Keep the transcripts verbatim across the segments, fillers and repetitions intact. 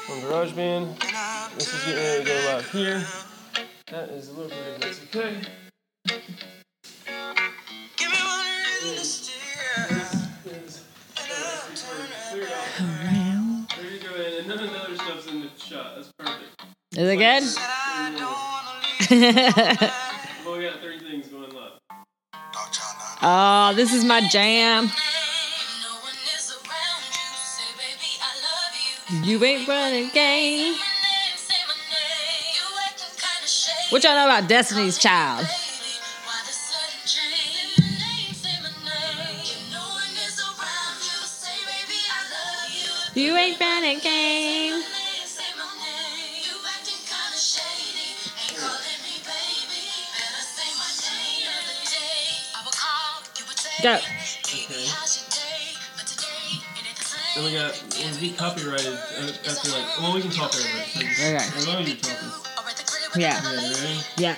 on GarageBand. This is getting ready to go live here. That is a little ridiculous. Okay. Around. There you go, and none of the other stuff's in the shot. That's perfect. Is it good? Well, we got three things going live. Oh, this is my jam. You ain't running game. What y'all know about Destiny's Child? You ain't running game. Go. Okay. And we got, we'll be copyrighted after like, well, we can talk over it. So just, Okay. as long as you're talking. Yeah. Okay, ready? Yeah.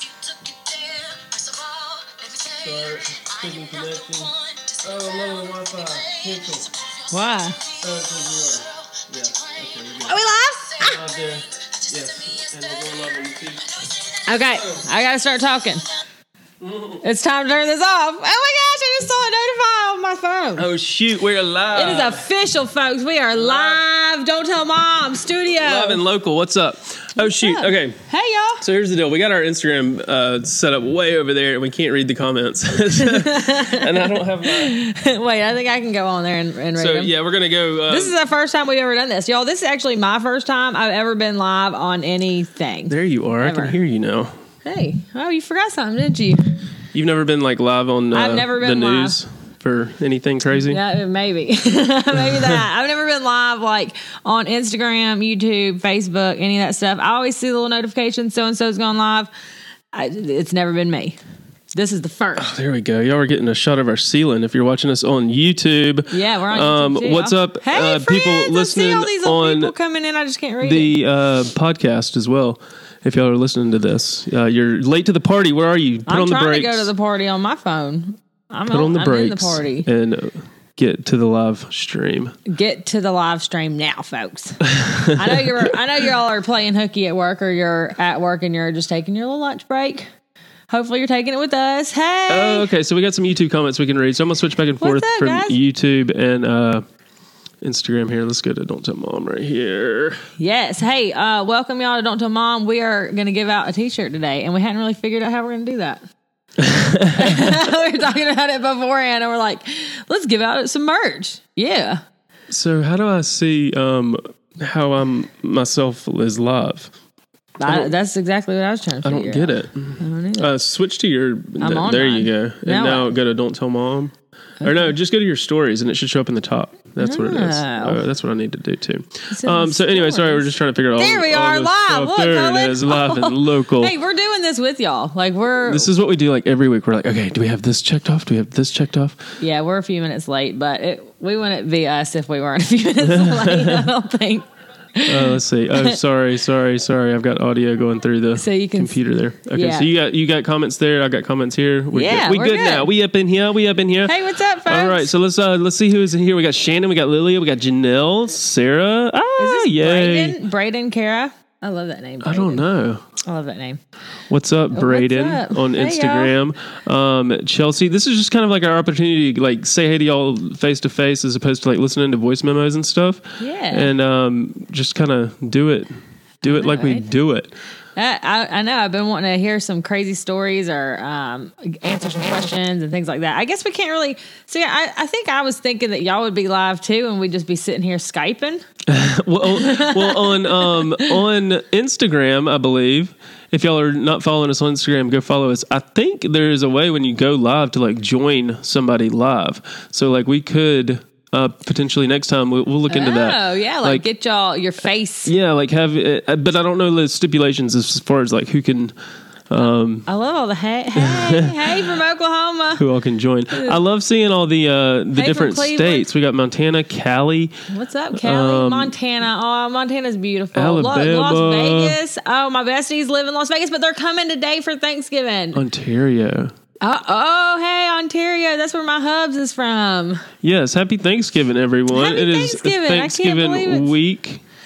Start speaking connection. Oh, low Wi-Fi. Cancel. Why? Oh, it's where we are. Yeah. Okay, we're good. Are we live? Out there. Yes. And we're going live on YouTube. Okay. I gotta start talking. It's time to turn this off. Oh my gosh, I just saw it notify on my phone. Oh shoot, we're live. It is official, folks. We are live. Don't Tell Mom Studio. Live and local. What's up? Oh What's shoot. up? Okay. Hey y'all. So here's the deal. We got our Instagram uh, set up way over there, and we can't read the comments. And I don't have my. Wait, I think I can go on there and, and read So them. yeah, we're gonna go. Uh, This is the first time we've ever done this, y'all. This is actually my first time I've ever been live on anything. there you are. Ever. I can hear you now. Hey, oh, you forgot something, didn't you? You've never been like live on uh, I've never been the live. news for anything crazy? Yeah, maybe. Maybe that. I've never been live like on Instagram, YouTube, Facebook, any of that stuff. I always see the little notifications, so-and-so's gone live. I, it's never been me. This is the first. There we go. Y'all are getting a shot of our ceiling if you're watching us on YouTube. Yeah, we're on Um, YouTube too, what's y'all. up, Hey, uh, friends, people I see listening all these old on people coming in. I just can't read it. the uh, podcast as well? If y'all are listening to this, uh, you're late to the party. Where are you? Put I'm on the trying brakes. to go to the party on my phone. I'm, Put on the I'm brakes in the party. and uh, get to the live stream. Get to the live stream now, folks. I know you're. I know y'all are playing hooky at work, or you're at work and you're just taking your little lunch break. Hopefully, you're taking it with us. Hey. Oh, okay. So we got some YouTube comments we can read. So I'm gonna switch back and forth What's up, from guys? YouTube and uh, Instagram here. Let's go to Don't Tell Mom right here. Yes. Hey, uh, welcome y'all to Don't Tell Mom. We are going to give out a t-shirt today, and we hadn't really figured out how we're going to do that. We were talking about it beforehand, and we're like, let's give out some merch. Yeah. So how do I see um, how I'm myself is live? I, that's exactly what I was trying to I figure don't get out. it. I don't either. Uh, switch to your. th- on there mine. you go. And Now now what? go to Don't Tell Mom. Or no, just go to your stories and it should show up in the top. That's what it is. Oh. Uh, that's what I need to do too. It's in Um, the so anyway, sorry, stories. we're just trying to figure out. There all, we all are this live. stuff. Look, there Colin. it is, live and local. Hey, we're doing this with y'all. Like we're This is what we do like every week. We're like, okay, do we have this checked off? Do we have this checked off? yeah, we're a few minutes late, but it, we wouldn't be us if we weren't a few minutes late. I don't think. Uh, let's see. Oh, sorry, sorry, sorry. I've got audio going through the So you can computer there. Okay, yeah. so you got you got comments there. I got comments here. We're Yeah, good. we we're good, good. now. We up in here. We up in here. Hey, what's up, folks? All right, so let's uh let's see who's in here. We got Shannon, we got Lilia, we got Janelle, Sarah. Ah, Is this yay! Braden? Braden Kara? I love that name. I don't Braden. know. I love that name. What's up, Braden, up? on Hey, Instagram? Um, Chelsea, this is just kind of like our opportunity to like say hey to y'all face to face as opposed to like listening to voice memos and stuff. Yeah. And um, just kind of do it, do it know, like we right? do it. I, I, I know. I've been wanting to hear some crazy stories or um, answer some questions and things like that. I guess we can't really. See, I, I think I was thinking that y'all would be live too, and we'd just be sitting here Skyping. well, well, on um, on Instagram, I believe. If y'all are not following us on Instagram, go follow us. I think there is a way when you go live to like join somebody live. So like we could uh, potentially next time we'll, we'll look into that. Oh yeah, like, Like- get y'all your face. Yeah, like have, uh, but I don't know the stipulations as far as like who can, um, I love all the hey hey hey from Oklahoma. who all can join. I love seeing all the uh, the Hey, from different Cleveland. states. We got Montana, Cali. What's up, Kelly? Um, Montana. Oh, Montana's beautiful. Alabama. Las Vegas. Oh, my besties live in Las Vegas, but they're coming today for Thanksgiving. Ontario. Oh, oh, hey, Ontario. That's where my hubs is from. Yes, happy Thanksgiving, everyone. Happy it is Thanksgiving. I can't Thanksgiving believe it's- week.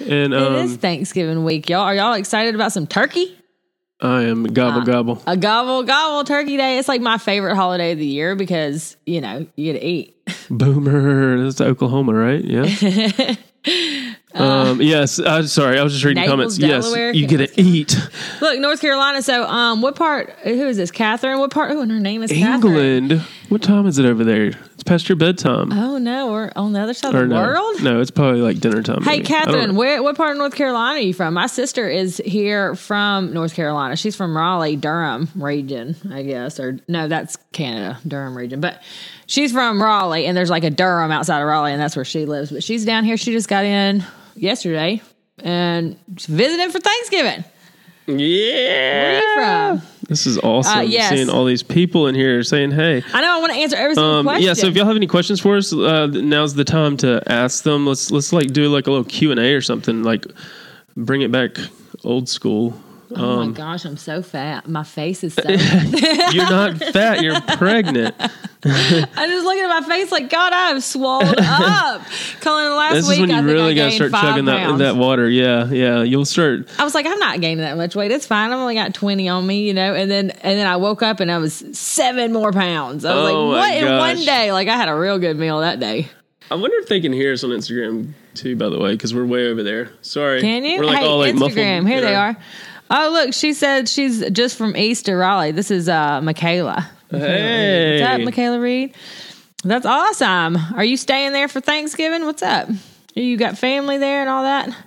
And um, It is Thanksgiving week, y'all. Are y'all excited about some turkey? I am gobble Uh, gobble. A gobble gobble turkey day. It's like my favorite holiday of the year because, you know, you get to eat. Boomer. That's Oklahoma, right? Yeah. um, yes. Uh, sorry, I was just reading Naples, comments. Yes, Delaware, you get to eat. Look, North Carolina. So, um, what part? Who is this? Catherine. What part? Oh, and her name is Catherine. England. What time is it over there? It's past your bedtime. Oh no, we're on the other side Or of the no. world. No, it's probably like dinner time. Hey, maybe. I don't Catherine, know. where what part of North Carolina are you from? My sister is here from North Carolina. She's from Raleigh, Durham region, I guess. Or no, that's Canada, Durham region. But she's from Raleigh, and there's like a Durham outside of Raleigh, and that's where she lives. But she's down here. She just got in yesterday and she's visiting for Thanksgiving. Yeah. Where are you from? This is awesome. Uh, yes. Seeing all these people in here saying, hey. I know I want to answer every single Um, question. yeah, so if y'all have any questions for us, uh, now's the time to ask them. Let's let's like do like a little Q and A or something. Like bring it back old school. Oh Um, my gosh, I'm so fat. My face is so. You're not fat. You're pregnant. I just look at my face like, God, I have swallowed up. Colin, last This week is when I you think really I gotta gained start five chugging that pounds. that water. Yeah, yeah. You'll start. I was like, I'm not gaining that much weight. It's fine. I've only got twenty on me, you know. And then and then I woke up and I was seven more pounds. I was Oh, like, my what in gosh. one day? Like I had a real good meal that day. I wonder if they can hear us on Instagram too. By the way, because we're way over there. Sorry. Can you? We're like hey, all like muffled Instagram. Here in they our- are. Oh, look, she said she's just from East of Raleigh. This is uh, Michaela. Hey. What's up, Michaela Reed? That's awesome. Are you staying there for Thanksgiving? What's up? You got family there and all that?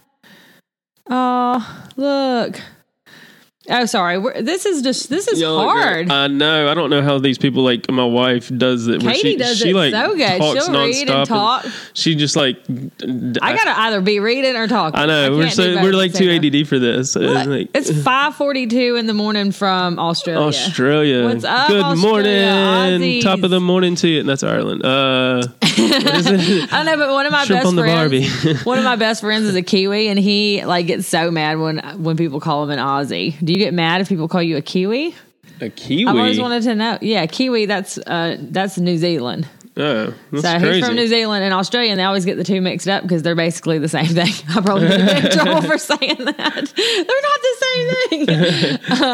Oh, look. Oh, sorry. We're, this is just, this is Y'all look hard. great. I know. I don't know how these people like my wife does it. where Katie she, does she it like so good. talks She'll read and nonstop talk. She just like. I gotta either be reading or talking. I know. we're can't do so both we're at like the too same A D D for this. time. Look, Like, it's five forty-two in the morning from Australia. Australia. What's up, Good Australia? morning. Aussies. Top of the morning to you. That's Ireland. Uh, what is it? I don't know, but one of my Shrimp best on the friends, Barbie. one of my best friends is a Kiwi, and he like gets so mad when when people call him an Aussie. Do you get mad if people call you a Kiwi? A Kiwi. I've always wanted to know. Yeah, Kiwi. That's uh, that's New Zealand. Oh, that's So crazy. he's from New Zealand and Australia, and they always get the two mixed up because they're basically the same thing. I probably get in trouble for saying that. They're not the same thing.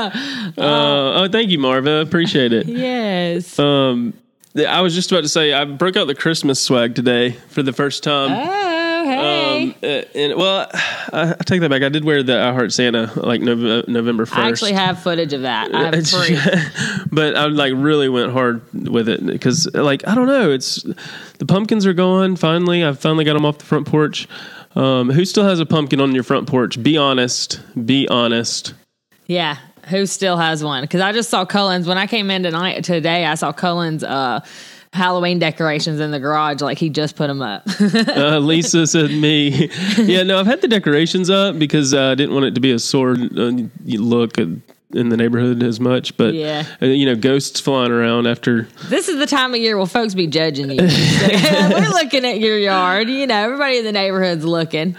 Uh, oh, thank you, Marva. Appreciate it. Yes. Um, I was just about to say I broke out the Christmas swag today for the first time. Oh, hey. Um, uh, and well, I, I take that back. I did wear the I Heart Santa like Nov- November first. I actually have footage of that. I have proof. But I like really went hard with it because like I don't know. It's the pumpkins are gone. Finally, I finally got them off the front porch. Um, who still has a pumpkin on your front porch? Be honest. Be honest. Yeah. Who still has one? Because I just saw Cullen's when I came in tonight. Today, I saw Cullen's uh, Halloween decorations in the garage. Like he just put them up. Uh, Lisa said me. Yeah, no, I've had the decorations up because uh, I didn't want it to be a sore uh, look in the neighborhood as much. But, Yeah. uh, you know, ghosts flying around after. This is the time of year where folks be judging you. We're looking at your yard. You know, everybody in the neighborhood's looking.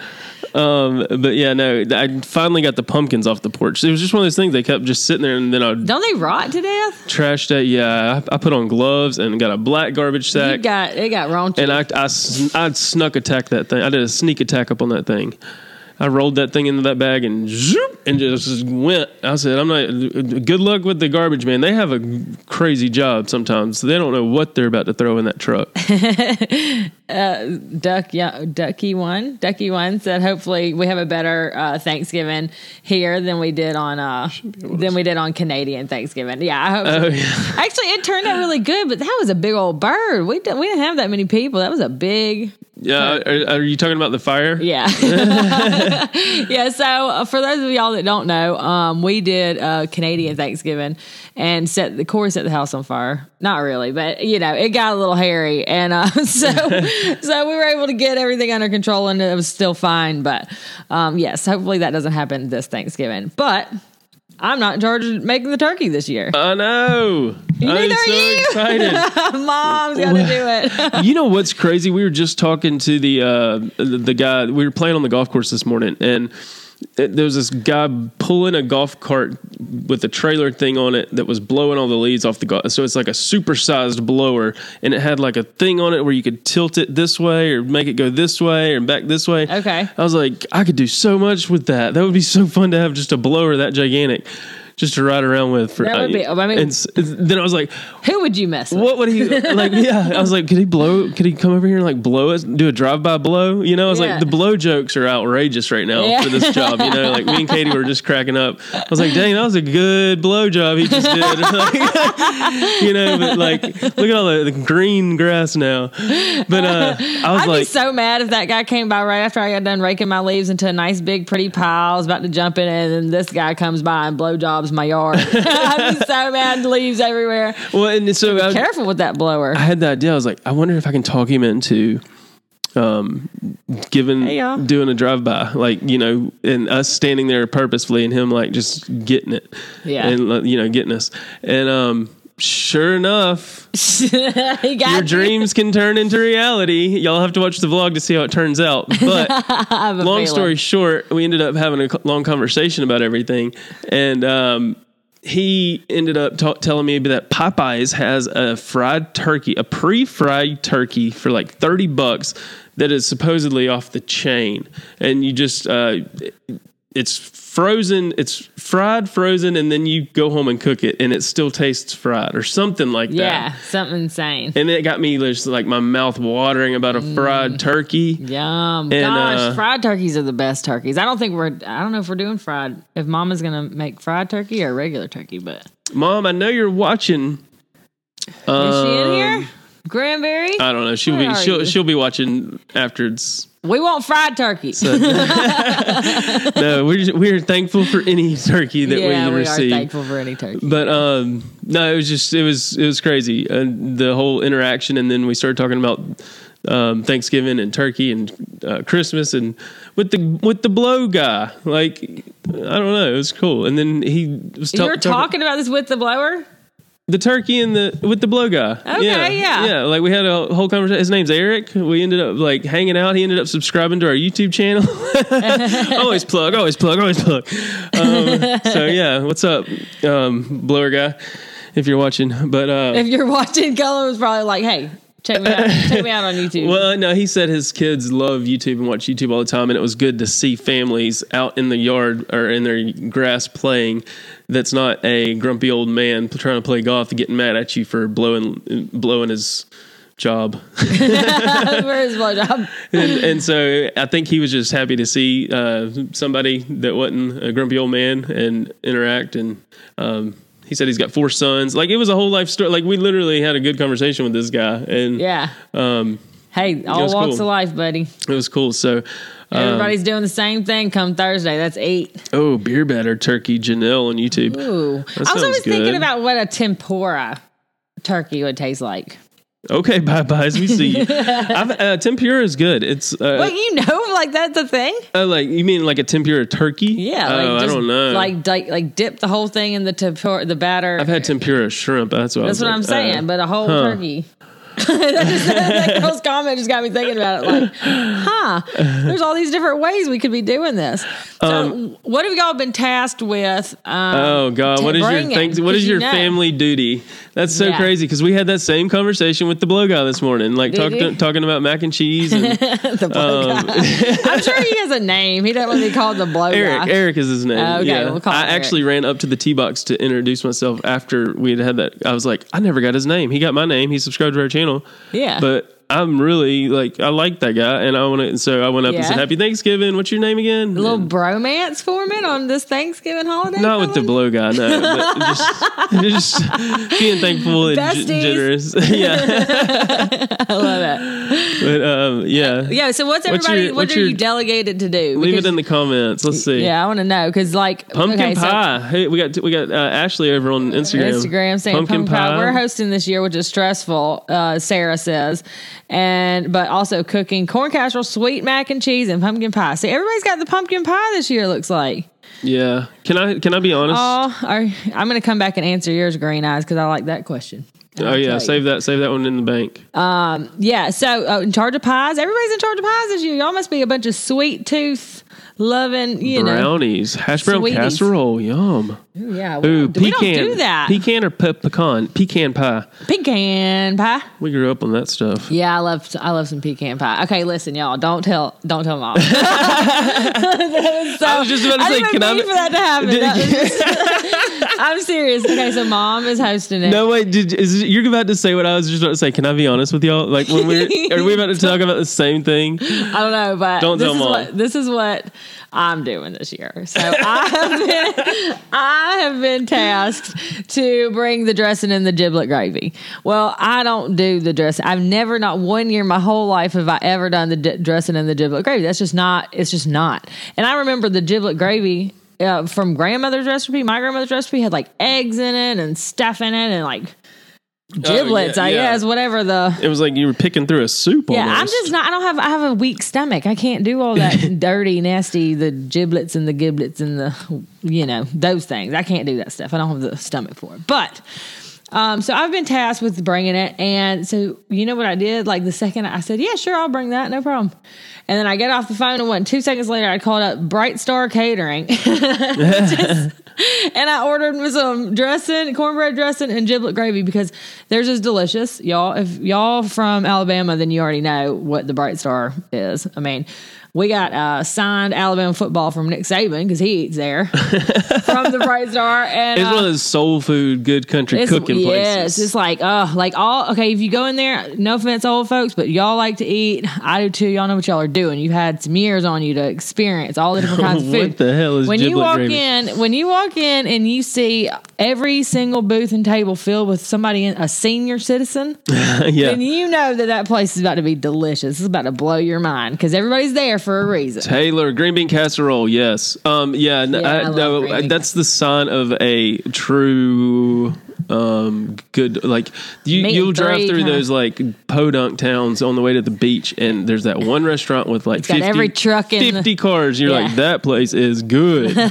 Um, but yeah, no, I finally got the pumpkins off the porch. It was just one of those things. They kept just sitting there, and then I Don't they rot to death? trashed it. Yeah, I, I put on gloves and got a black garbage You sack. got it got raunchy. And I, I, sn- I snuck attack that thing. I did a sneak attack up on that thing. I rolled that thing into that bag and zoop, and just went. I said, I'm not, good luck with the garbage man. They have a crazy job sometimes. They don't know what they're about to throw in that truck. Duck, yeah, Ducky one. Ducky one said, hopefully we have a better uh, Thanksgiving here than we did on uh, than we did on Canadian Thanksgiving. Yeah, I hope. Oh, so. yeah. Actually, it turned out really good, but that was a big old bird. We didn't we didn't have that many people. That was a big. Yeah, are, are you talking about the fire? Yeah. Yeah. So uh, for those of y'all that don't know, um, we did uh, Canadian Thanksgiving and set the Corey set the house on fire. Not really, but you know, it got a little hairy. And uh, so, so we were able to get everything under control and it was still fine. But um, yes, hopefully that doesn't happen this Thanksgiving. But I'm not in charge of making the turkey this year. I know. Neither I'm are so you. excited. Mom's got to do it. You know what's crazy? We were just talking to the uh, the, the guy. We were playing on the golf course this morning, and it, there was this guy pulling a golf cart with a trailer thing on it that was blowing all the leaves off the golf. So it's like a supersized blower, and it had like a thing on it where you could tilt it this way or make it go this way or back this way. Okay. I was like, I could do so much with that. That would be so fun to have just a blower that gigantic. Just to ride around with. For, that would be. I mean, and s- then I was like, who would you mess with? what would he like? Yeah, I was like, could he blow? Could he come over here and like blow us? Do a drive-by blow? You know, I was Yeah. like, the blow jokes are outrageous right now Yeah. for this job. You know, like me and Katie were just cracking up. I was like, dang, that was a good blow job he just did. Like, you know, but like, look at all the, the green grass now. But uh, I was I'd like, be so mad if that guy came by right after I got done raking my leaves into a nice big pretty pile. I was about to jump in it, and then this guy comes by and blow jobs my yard. I'd be so mad, leaves everywhere. well, and so I, Careful with that blower. I had that idea. I was like, I wonder if I can talk him into um, giving, Hey, y'all. doing a drive-by, like, you know, and us standing there purposefully and him like just getting it. Yeah. And, uh, you know, getting us. And um, sure enough, he got your you. dreams can turn into reality. Y'all have to watch the vlog to see how it turns out. But I have a long feeling. story short, we ended up having a co- long conversation about everything. And, um, he ended up ta- telling me that Popeyes has a fried turkey, a pre-fried turkey for like thirty bucks that is supposedly off the chain. And you just, uh, it's frozen, it's fried, frozen, and then you go home and cook it and it still tastes fried or something like Yeah, that. something insane. And it got me just like my mouth watering about a fried Mm. turkey. Yum. And, Gosh, uh, fried turkeys are the best turkeys. I don't think we're, I don't know if we're doing fried, if Mama's going to make fried turkey or regular turkey, but Mom, I know you're watching. is she in Um, here? Granberry? I don't know. She'll Where be are she'll you? she'll be watching after it's. We want fried turkey. No, we're we're thankful for any turkey that yeah, we we receive. are thankful for any turkey. But um, no, it was just it was it was crazy, uh, the whole interaction, and then we started talking about um, Thanksgiving and turkey and uh, Christmas, and with the with the blow guy, like I don't know, it was cool. And then he was ta- you were talking about this with the blower? the turkey and the with the blow guy. Okay, yeah. yeah. Like we had a whole conversation. His name's Eric. We ended up like hanging out. He ended up subscribing to our YouTube channel. always plug, always plug, always plug. Um, so yeah, what's up, um, blower guy? If you're watching, but uh, If you're watching, Cullen was probably like, hey, check me out. Check me out on YouTube. well, no, he said his kids love YouTube and watch YouTube all the time, and it was good to see families out in the yard or in their grass playing. That's not a grumpy old man trying to play golf and getting mad at you for blowing blowing his job. For his blowjob. and, and so I think he was just happy to see uh, somebody that wasn't a grumpy old man and interact. And um, he said he's got four sons. Like it was a whole life story. Like we literally had a good conversation with this guy, and Yeah. um, Hey, all was walks cool. of life, buddy. it was cool. So. Um, Everybody's doing the same thing come Thursday. That's eight. oh, beer batter turkey Janelle on YouTube. Ooh. That I was sounds always thinking good. about what a tempura turkey would taste like. Okay, bye byes. We see you. I've, uh, tempura is good. It's uh, Well, you know, like that's a thing. uh, like you mean like a tempura turkey? Yeah. Like Oh, I just, don't know. Like, like, like dip the whole thing in the tempura, the batter. I've had tempura shrimp. That's what. I That's was what like, I'm saying. uh, but a whole huh. turkey. that, just, that girl's comment just got me thinking about it. Like, huh? There's all these different ways we could be doing this. So, Um, what have y'all been tasked with? Um, Oh God! to What is your bring thanks, in? What 'Cause is you your know. family duty? That's so Yeah. crazy because we had that same conversation with the blow guy this morning, like Did talk, you? talking about mac and cheese. And, the blow um, guy. I'm sure he has a name. He doesn't want to be called the blow Eric, guy. Eric is his name. Oh, okay, yeah, we'll call him I Eric. actually ran up to the tee box to introduce myself after we had had that. I was like, I never got his name. He got my name. He subscribed to our channel. Yeah. But I'm really like I like that guy, and I want to. And so I went up and Yeah. said, "Happy Thanksgiving." What's your name again? A little And- bromance forming on this Thanksgiving holiday. not with the Cullen? blow guy, no. But just, just being thankful and g- Besties. generous. yeah, I love it. but um, yeah. Yeah. So what's What's everybody? your- what what's are your- you delegated to do? Leave Because- it in the comments. Let's see. Yeah, I want to know because like Pumpkin okay, so- pie. Hey, we got we got uh, Ashley over on Instagram. Instagram saying pumpkin, pie. We're hosting this year, which is stressful. Uh, Sarah says, and but also cooking corn casserole, sweet mac and cheese, and pumpkin pie. See, everybody's got the pumpkin pie this year. Looks like. Yeah. Can I can I be honest? Oh, are, I'm going to come back and answer yours, Green Eyes, because I like that question. Oh yeah, save that. Save that one in the bank. Um, yeah. So uh, in charge of pies. Everybody's in charge of pies this year. Y'all must be a bunch of sweet tooth loving, you brownies, know, hash brown sweeties. casserole. Yum. Ooh, yeah. We, Ooh, don't, pecan. we don't do that. Pecan or pe- pecan? Pecan pie. Pecan pie. We grew up on that stuff. Yeah, I love I love some pecan pie. Okay, listen, y'all. Don't tell don't tell mom. so, I was just about to I say, didn't can I? mean for that to happen. That was- I'm serious. Okay, so mom is hosting it. No, wait. Did, is, you're about to say what I was just about to say. Can I be honest with y'all? Like, when we're are we about to talk about the same thing? I don't know, but Don't this tell is mom. what this is what I'm doing this year. So I have been I have been tasked to bring the dressing and the giblet gravy. Well, I don't do the dressing. I've never, not one year in my whole life have I ever done the d- dressing and the giblet gravy. That's just not. It's just not. And I remember the giblet gravy. Uh, from grandmother's recipe, my grandmother's recipe had like eggs in it and stuff in it and like giblets, Oh, yeah, I yeah. guess, whatever the. It was like you were picking through a soup. Yeah, almost. I'm just not. I don't have. I have a weak stomach. I can't do all that dirty, nasty, the giblets and the giblets and the, you know, those things. I can't do that stuff. I don't have the stomach for it. But. Um, so I've been tasked with bringing it. And so, you know what I did? Like the second I said, yeah, sure, I'll bring that. No problem. And then I get off the phone and what, two seconds later, I called up Bright Star Catering. Just, and I ordered some dressing, cornbread dressing and giblet gravy because theirs is delicious. Y'all, if y'all from Alabama, then you already know what the Bright Star is. I mean, we got uh, signed Alabama football from Nick Saban because he eats there from the Bright Star. And It's uh, one of those soul food, good country It's, cooking yes, places. it's like, oh, like all, okay, if you go in there, no offense, old folks, but y'all like to eat. I do too. Y'all know what y'all are doing. You've had some years on you to experience all the different kinds of food. What the hell is when you giblet walk gravy? in, when you walk in and you see every single booth and table filled with somebody, in, a senior citizen, Yeah. then you know that that place is about to be delicious. It's about to blow your mind because everybody's there for a reason. Taylor, green bean casserole, yes. Um, yeah, n- Yeah, I, I love no, green bean that's the sign of a true um, good, like, you, Meat you'll and drive three through kinda. those, like, podunk towns on the way to the beach, and there's that one restaurant with, like, got fifty, every truck in the- fifty cars. You're Yeah. like, that place is good. That's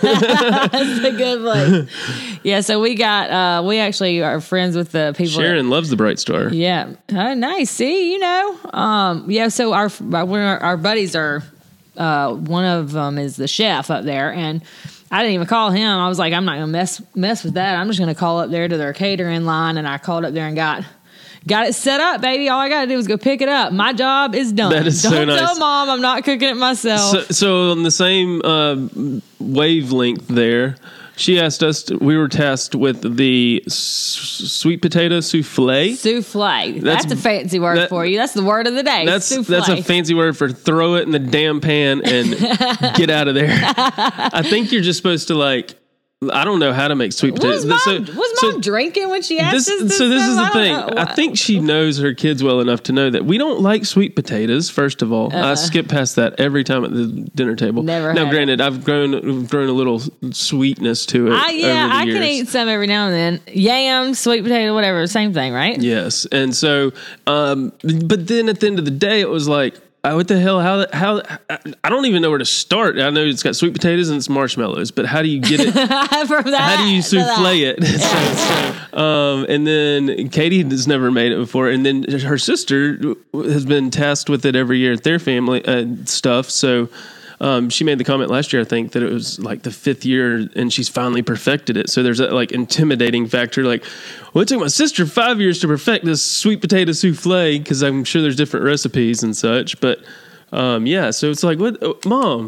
a good place. Yeah, so we got, uh, we actually are friends with the people. that- Sharon loves the Bright Star. Yeah. Oh, nice. See, you know, um, yeah. So our our, our buddies are. Uh, one of them is the chef up there, and I didn't even call him. I was like, I'm not gonna mess mess with that. I'm just gonna call up there to their catering line, and I called up there and got. Got it set up, baby. All I got to do is go pick it up. My job is done. That is Don't so nice. tell mom I'm not cooking it myself. So, so on the same uh, wavelength there, she asked us, to, we were tasked with the s- sweet potato souffle. Souffle. That's, That's- a fancy word that- for you. That's the word of the day. That's Souffle. that's a fancy word for throw it in the damn pan and get out of there. I think you're just supposed to like, I don't know how to make sweet potatoes. Was mom, So- was so mom drinking when she asked this, us this so this is stuff? the I thing. don't know. I think she knows her kids well enough to know that we don't like sweet potatoes. First of all, I skip past that every time at the dinner table. Never Now, had granted, I've grown grown a little sweetness to it. I, yeah, over the I years. can eat some every now and then. Yams, sweet potato, whatever, same thing, right? Yes, and so, um, but then at the end of the day, it was like, uh, what the hell? How? How? I don't even know where to start. I know it's got sweet potatoes and it's marshmallows, but how do you get it? From that, How do you to that. souffle it? So, so, um, and then Katie has never made it before, and then her sister has been tasked with it every year at their family uh, stuff. So. Um, she made the comment last year, I think, that it was like the fifth year and she's finally perfected it. So there's that like intimidating factor. Like, well, it took my sister five years to perfect this sweet potato souffle because I'm sure there's different recipes and such. But um, yeah, so it's like, what, oh, Mom,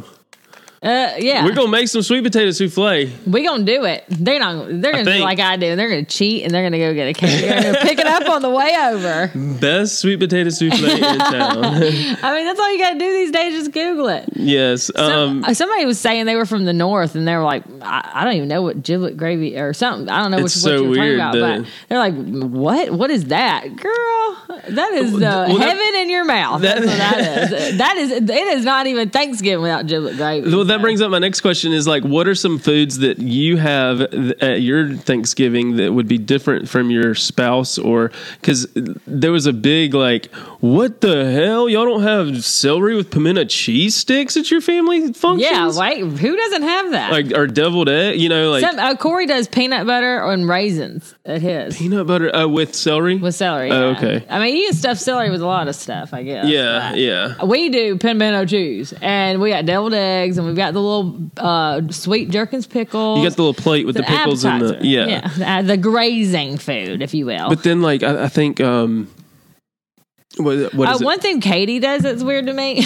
Uh, yeah, we're going to make some sweet potato souffle. we gonna do it. They're not. They're gonna do think- like I do. They're gonna cheat and they're gonna go get a cake. They're gonna pick it up on the way over. Best sweet potato souffle in town. I mean, that's all you got to do these days. Just Google it. Yes. Some- Um, uh, somebody was saying they were from the north, and they were like, I, I don't even know what giblet gravy or something. I don't know which, It's what so you were weird, talking about, the- but they're like, what? What is that, girl? That is the Well, that- heaven in your mouth. that- That's what that is. That is. It is not even Thanksgiving without giblet gravy. well, that So. brings up my next question is like, what are some foods that you have at your Thanksgiving that would be different from your spouse? Or because there was a big like, what the hell? Y'all don't have celery with pimento cheese sticks at your family functions? Yeah, like who doesn't have that? Like, or deviled egg, you know, like Some, uh, Corey does peanut butter and raisins at his. peanut butter uh, with celery? With celery. Oh, yeah. okay. I mean, you can stuff celery with a lot of stuff, I guess. Yeah, but yeah. We do pimento cheese, and we got deviled eggs, and we've got the little uh, sweet Jerkins pickles. You got the little plate with the It's an pickles and the, appetizer. yeah. yeah. The, the grazing food, if you will. But then, like, I, I think, um, what, what is Uh, it? one thing Katie does that's weird to me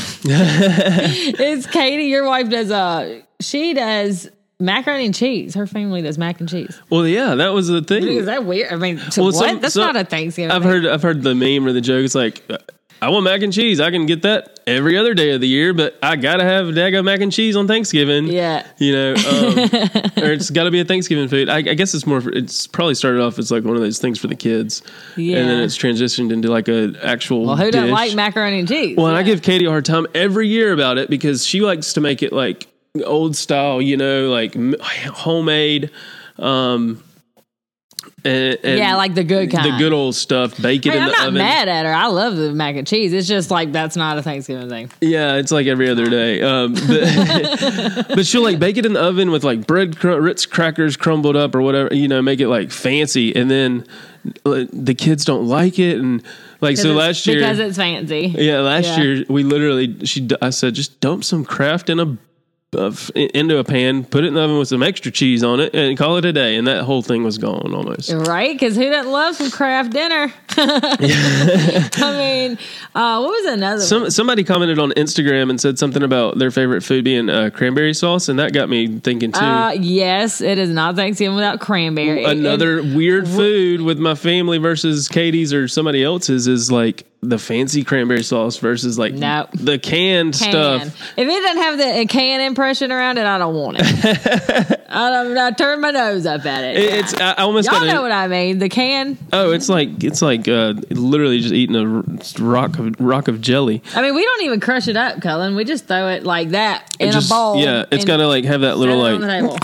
is Katie, your wife, does uh she does macaroni and cheese. Her family does mac and cheese. Well, yeah, that was the thing. Is that weird? I mean, so Well, what? some- that's some- not a Thanksgiving. I've thing. heard I've heard the meme or the joke. It's like, I want mac and cheese. I can get that every other day of the year, but I gotta have daggone mac and cheese on Thanksgiving. Yeah. You know, um, or it's got to be a Thanksgiving food. I, I guess it's more. For, it's probably started off as like one of those things for the kids, Yeah. and then it's transitioned into like a actual. Well, who doesn't dish. like macaroni and cheese? Well, and I Yeah. give Katie a hard time every year about it because she likes to make it like old style, you know, like m- homemade. Um, and, and Yeah, like the good kind. the good old stuff, bake it Hey, in I'm the not oven. mad at her. I love the mac and cheese. It's just like that's not a Thanksgiving thing. Yeah, it's like every other day. Um, but, but she'll like bake it in the oven with like bread, cr- Ritz crackers crumbled up or whatever, you know, make it like fancy. And then uh, the kids don't like it. And like, so Because last it's- year, because it's fancy. yeah, last Yeah. year we literally, she, I said, just dump some Kraft in a, of into a pan, put it in the oven with some extra cheese on it, and call it a day. And that whole thing was gone almost. Right? Because who doesn't love some Kraft dinner? I mean, uh, what was another one? Some somebody commented on Instagram and said something about their favorite food being uh, cranberry sauce, and that got me thinking too. Uh, yes, it is not Thanksgiving without cranberry. Another And- weird food with my family versus Katie's or somebody else's is like the fancy cranberry sauce versus like No. the canned can. stuff. If it doesn't have the can impression around it, I don't want it. I, don't, I turn my nose up at it. It- It's I I almost Y'all got know what I mean. The can. oh, it's like it's like uh, literally just eating a r- rock of rock of jelly. I mean, we don't even crush it up, Cullen. We just throw it like that in Just- a bowl. Yeah, it's and got to like have that set little it on the like table.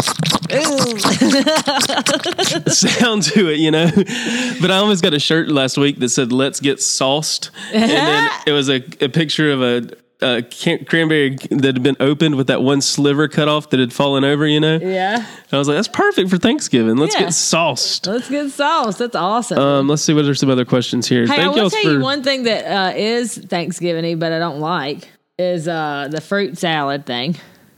Ooh. sound to it, you know. But I almost got a shirt last week that said "Let's get sauced," and then it was a, a picture of a, a can- cranberry that had been opened with that one sliver cut off that had fallen over, you know. Yeah. And I was like, "That's perfect for Thanksgiving. Let's Yeah. get sauced." Let's get sauce. That's awesome. Um, let's see what are some other questions here. hey, I Thank will y'all tell for you one thing that uh, is Thanksgiving-y, but I don't like, is uh, the fruit salad thing.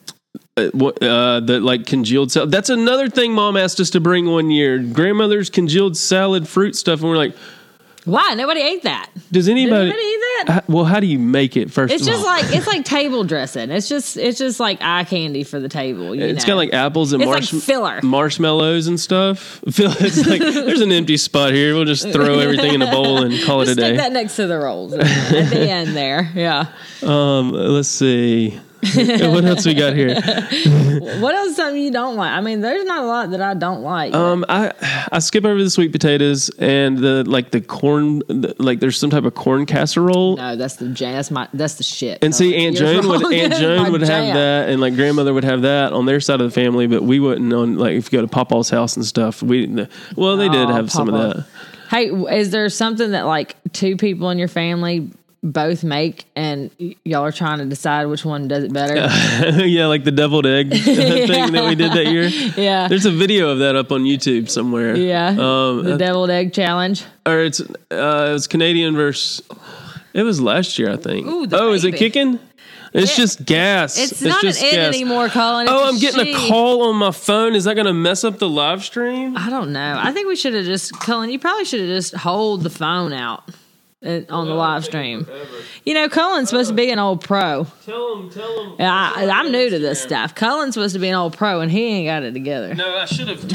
uh, what, uh, the like congealed salad. That's another thing Mom asked us to bring one year. Grandmother's congealed salad fruit stuff, and we're like, Why? Nobody ate that. "Does Did anybody?" anybody eat that? How- well, how do you make it first? It's of just all? like it's like table dressing. It's just it's just like eye candy for the table. You It's know? got like apples and It's like marsh- filler. marshmallows and stuff. Feel- It's like there's an empty spot here. We'll just throw everything in a bowl and call Just it a stick day. that next to the rolls at the end there. Yeah. Um, let's see. What else we got here? What else is something you don't like? I mean, there's not a lot that I don't like. Um, I I skip over the sweet potatoes and the like the corn. The, like there's some type of corn casserole. no, that's the jam. That's my that's the shit. And see, Aunt You're Joan would wrong. Aunt That's Joan my would have jam. that, and like grandmother would have that on their side of the family, but we wouldn't. On like if you go to Papa's house and stuff, we well they did Oh, have some of Papa. that. Hey, is there something that like two people in your family both make, and y- y'all are trying to decide which one does it better? Yeah, like the deviled egg thing that we did that year. Yeah. There's a video of that up on YouTube somewhere. Yeah, Um, the uh, deviled egg challenge. or it's uh, it was Canadian versus. It was last year, I think. Ooh, the oh, is it baby. kicking? It's Yeah. just gas. It's, not just an it gas. anymore, Colin. It's Oh, a I'm getting she. a call on my phone. Is that going to mess up the live stream? I don't know. I think we should have just, Cullen, you probably should have just hold the phone out uh, on the live stream. You know, Cullen's supposed to be an old pro. Tell him. Tell him. I, I'm new to this stuff. Cullen's supposed to be an old pro, and he ain't got it together. No, I should have.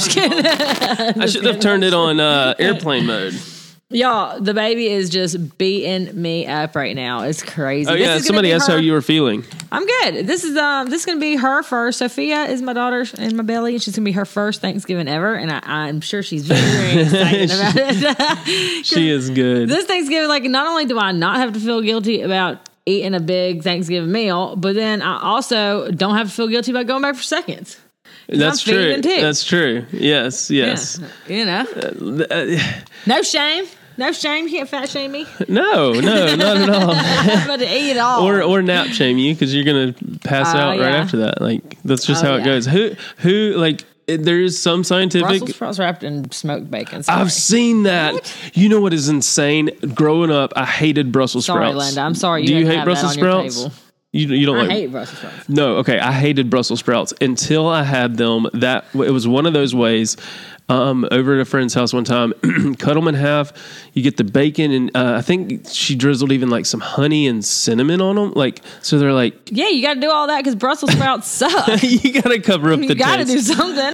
I should have turned it on uh, airplane mode. Y'all, the baby is just beating me up right now. It's crazy. Oh This yeah, is gonna somebody be asked her- how you were feeling. I'm good. This is um this is gonna be her first. Sophia is my daughter in my belly, and she's gonna be her first Thanksgiving ever, and I, I'm sure she's very, very excited about it. She is good. This Thanksgiving, like, not only do I not have to feel guilty about eating a big Thanksgiving meal, but then I also don't have to feel guilty about going back for seconds. That's I'm true. feeding too. That's true. Yes. Yes. Yeah, you know, Uh, no shame. No shame. You can't fat shame me. No, no, not at all. I'm about to eat it all. Or or nap shame you because you're gonna pass Oh, out right yeah. after that. Like that's just Oh, how it yeah. goes. Who who like it, there is some scientific. Brussels sprouts wrapped in smoked bacon. Sorry. I've seen that. You know what is insane? Growing up, I hated Brussels Sorry, sprouts. Linda. I'm sorry. You Do you didn't hate have Brussels that on your sprouts? table. You you don't I like? hate Brussels sprouts. No, okay. I hated Brussels sprouts until I had them. That it was one of those ways. Um, over at a friend's house one time, cut them in half. You get the bacon, and uh, I think she drizzled even like some honey and cinnamon on them. Like so, they're like Yeah, you got to do all that because Brussels sprouts suck. you got to cover up the You got to taste. do something.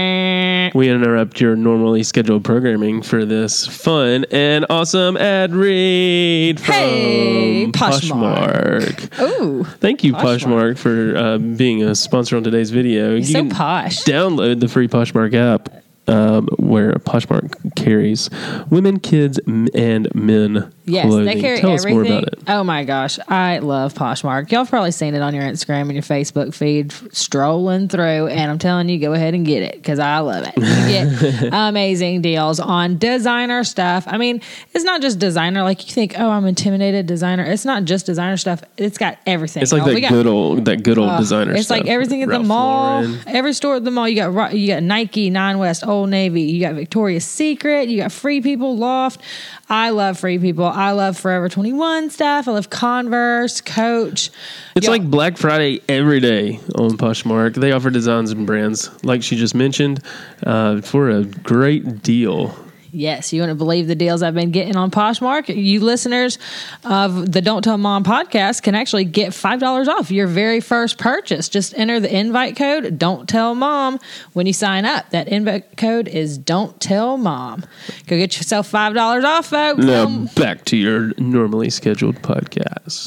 Bah. We interrupt your normally scheduled programming for this fun and awesome ad read from Hey, Poshmark. Poshmark. Ooh, Thank you, Poshmark. Poshmark, for uh, being a sponsor on today's video. You so can posh. download the free Poshmark app, um, where Poshmark carries women, kids, m- and men Yes, clothing. they carry Tell everything. us more about it. Oh my gosh, I love Poshmark. Y'all have probably seen it on your Instagram and your Facebook feed, strolling through, and I'm telling you, go ahead and get it because I love it. You get amazing deals on designer stuff. I mean, it's not just designer. Like you think, oh, I'm intimidated designer. It's not just designer stuff. It's got everything. It's like y'all. that We got- good old that good old Uh, designer It's stuff. like everything at the Ralph mall. Lauren. Every store at the mall. You got Ro- you got Nike, Nine West, Old Navy. You got Victoria's Secret. You got Free People, Loft. I love Free People. I love Forever twenty-one stuff. I love Converse, Coach. It's Y'all- like Black Friday every day on Poshmark. They offer designs and brands, like she just mentioned, uh, for a great deal. Yes, you wouldn't believe the deals I've been getting on Poshmark. You listeners of the Don't Tell Mom podcast can actually get five dollars off your very first purchase. Just enter the invite code Don't Tell Mom when you sign up. That invite code is Don't Tell Mom. Go get yourself five dollars off, folks. Now Um, back to your normally scheduled podcast.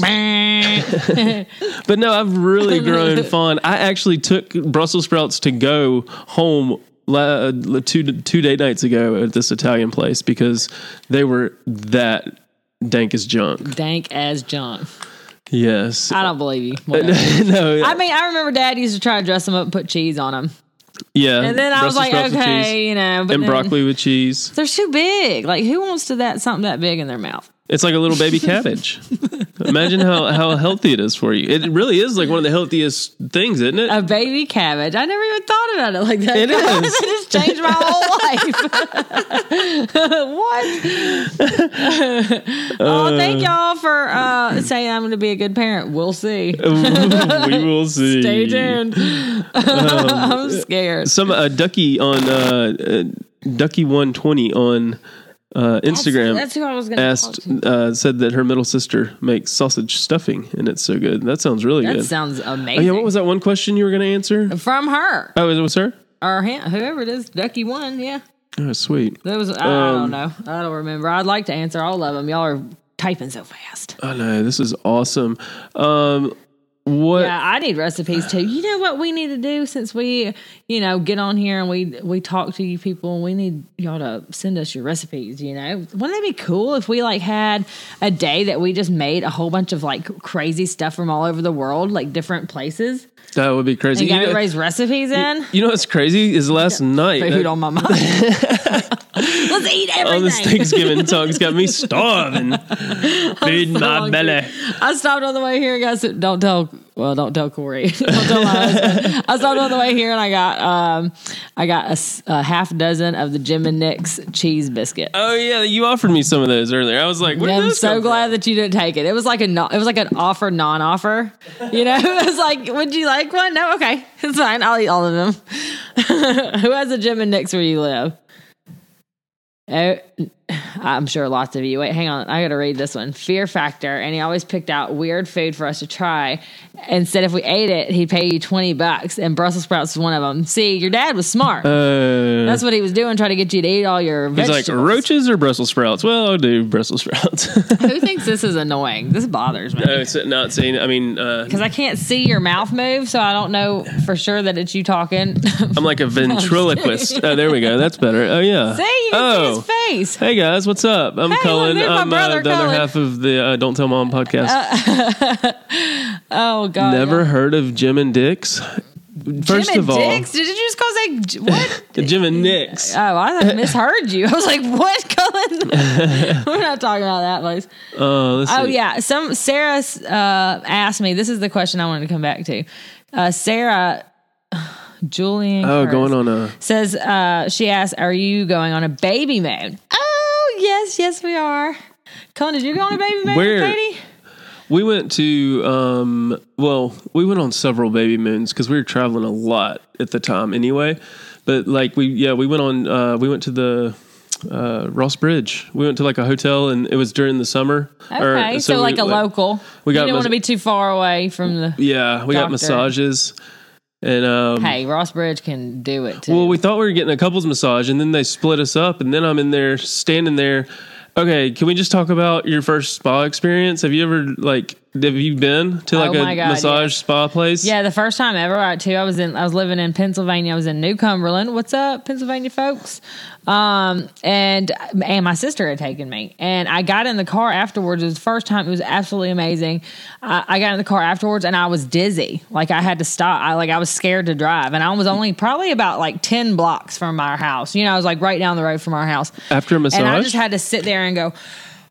But no, I've really grown fond. I actually took Brussels sprouts to go home la- two two day nights ago at this Italian place because they were that dank as junk. Dank as junk. Yes. I don't believe you. Whatever. no. I mean, I remember Dad used to try to dress them up and put cheese on them. yeah. And then I was Brussels like, sprouts with cheese okay, you know. But and then broccoli with cheese. they're too big. Like, who wants to that something that big in their mouth? It's like a little baby cabbage. Imagine how, how healthy it is for you. It really is like one of the healthiest things, isn't it? A baby cabbage. I never even thought about it like that. It Guys, is. It just changed my whole life. What? Oh, thank y'all for uh, saying I'm going to be a good parent. We'll see. We will see. Stay tuned. I'm scared. Some uh, Ducky on uh, uh, Ducky one twenty on uh, Instagram That's, that's who I was going to asked talk to. uh, said that her middle sister makes sausage stuffing and it's so good. That sounds really That good. sounds Oh amazing. yeah, what was that one question you were going to answer? From her. Oh, it was her. Or him, whoever it is. Ducky one, yeah. Oh, sweet. That was, I, I Um, don't know. I don't remember. I'd like to answer all of them. Y'all are typing so fast. Oh no, this is awesome. Um, what? Yeah, I need recipes too. You know what we need to do since we, you know, get on here and we we talk to you people and we need y'all to send us your recipes, you know? Wouldn't that be cool if we like had a day that we just made a whole bunch of like crazy stuff from all over the world, like different places? That would be crazy. And got You know, everybody's recipes in? you know what's crazy is last night Food that- on my mind. Let's eat everything. on this Thanksgiving talk's got me starving. Feed so my hungry. belly. I stopped on the way here and got some, don't tell well don't tell Corey don't tell my husband. I stopped on the way here and I got um I got a, s- a half dozen of the Jim and Nick's cheese biscuit. Oh yeah, you offered me some of those earlier. I was like, where did I'm this so come glad that you didn't take it. It was like a no, it was like an offer non-offer. You know, it was like, would you like one? No, okay, it's fine. I'll eat all of them. Who has a Jim and Nick's where you live? Oh, I'm sure lots of you. Wait, hang on. I got to read this one. Fear Factor. And he always picked out weird food for us to try. And said if we ate it, he'd pay you twenty bucks. And Brussels sprouts was one of them. See, your dad was smart. Uh, That's what he was doing, trying to get you to eat all your he's vegetables. like roaches or Brussels sprouts. Well, I'll do Brussels sprouts. Who thinks this is annoying? This bothers me. no, it's not saying. I mean, uh, Because I can't see your mouth move, so I don't know for sure that it's you talking. I'm like a ventriloquist. Oh, there we go. That's better. Oh yeah. See, you can oh. see his face. Hey guys, what's up? I'm Hey, look, Cullen. there's my I'm uh, brother, the other Cullen. half of the uh, Don't Tell Mom podcast. Oh, God. Never heard of Jim and Dick's? First Jim of and all, Dick's? Did you just call say J- What? Jim and Nick's. Oh, I misheard you. I was like, "What, Cullen?" We're not talking about that place. Uh, let's Oh see. yeah, some Sarah uh, asked me. This is the question I wanted to come back to. Uh, Sarah, Julian. Oh, Curtis going on a. says uh, she asked, "Are you going on a baby moon?" Oh yes, yes we are. Cullen, did you go on a baby moon, Where? Katie? We went to, um, well, we went on several baby moons because we were traveling a lot at the time anyway. But like we, yeah, we went on, uh, we went to the uh, Ross Bridge. We went to like a hotel and it was during the summer. Okay, Or- so, like we, a local. we you got didn't want to mas- be too far away from the. Yeah, we got Doctor. massages. And, um, Hey, Ross Bridge can do it too. well, we thought we were getting a couples massage and then they split us up. And then I'm in there standing there. Okay, can we just talk about your first spa experience? Have you ever, like, have you been to like Oh a my God, massage yes. spa place? Yeah, the first time ever. I too. I was in. I was living in Pennsylvania. I was in New Cumberland. What's up, Pennsylvania folks? Um, and and my sister had taken me, and I got in the car afterwards. It was the first time. It was absolutely amazing. I, I got in the car afterwards, and I was dizzy. Like I had to stop. I like I was scared to drive, and I was only probably about like ten blocks from our house. You know, I was like right down the road from our house. After a massage? And I just had to sit there and go.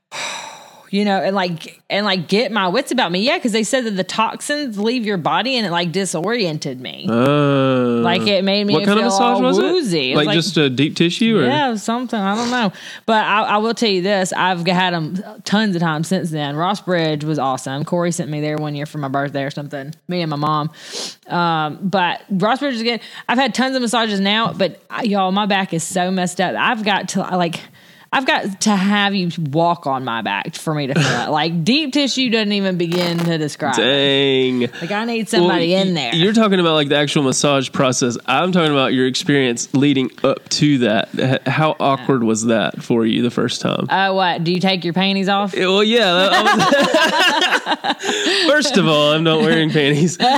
You know, and like and like get my wits about me. Yeah, because they said that the toxins leave your body, and it like disoriented me. Uh, Like it made me what kind of feel massage all was woozy. it? It was Like, like- just a deep tissue, or Yeah, something. I don't know. But I, I will tell you this. I've had them tons of times since then. Ross Bridge was awesome. Corey sent me there one year for my birthday or something. Me and my mom. Um, but Ross Bridge is good. I've had tons of massages now, but I, y'all, my back is so messed up. I've got to like... I've got to have you walk on my back for me to feel it. Like deep tissue doesn't even begin to describe it. dang. Like I need somebody Well, in y- there. You're talking about like the actual massage process. I'm talking about your experience leading up to that. H- How awkward was that for you the first time? Oh, what? Do you take your panties off? Yeah, well, yeah. I was- First of all, I'm not wearing panties. Yeah,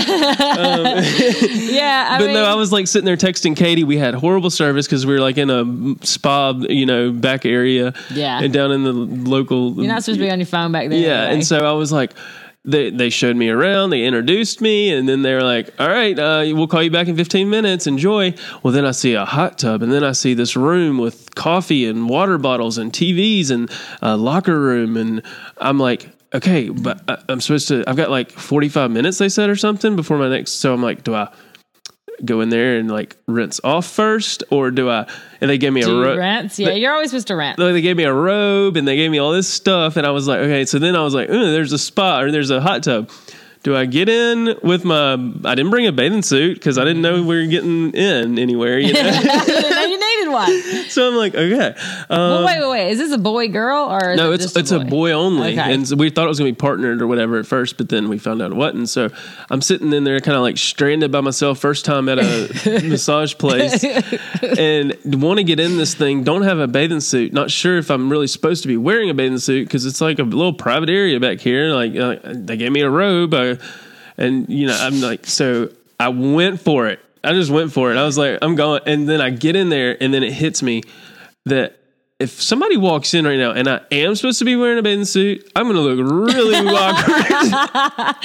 I But mean, no, I was like sitting there texting Katie. We had horrible service because we were like in a spa, you know, back area. Yeah. And down in the local. you're not supposed to be on your phone back there. Yeah. anyway. And so I was like, they, they showed me around, they introduced me, and then they were like, all right, uh, we'll call you back in fifteen minutes. Enjoy. Well, then I see a hot tub, and then I see this room with coffee and water bottles and T Vs and a locker room. And I'm like, okay, but I, I'm supposed to, I've got like forty-five minutes, they said, or something before my next. So I'm like, do I go in there and like rinse off first, or do I? And they gave me Do a you robe. rinse? Yeah, you're always supposed to rinse. They gave me a robe and they gave me all this stuff, and I was like, okay. So then I was like, "Ooh, there's a spa or there's a hot tub. Do I get in with my? I didn't bring a bathing suit because I didn't know we were getting in anywhere. You know? I didn't know you needed one. So I'm like, okay. Well, Um, wait, wait, wait. Is this a boy, girl, or is no, it it's just it's a boy only, Okay. and so we thought it was gonna be partnered or whatever at first, but then we found out it wasn't. So I'm sitting in there, kind of like stranded by myself, first time at a massage place, and want to get in this thing. Don't have a bathing suit. Not sure if I'm really supposed to be wearing a bathing suit because it's like a little private area back here. Like uh, they gave me a robe, uh, and you know I'm like, so I went for it. I just went for it. I was like, I'm going, and then I get in there, and then it hits me that if somebody walks in right now and I am supposed to be wearing a bathing suit, I'm going to look really awkward.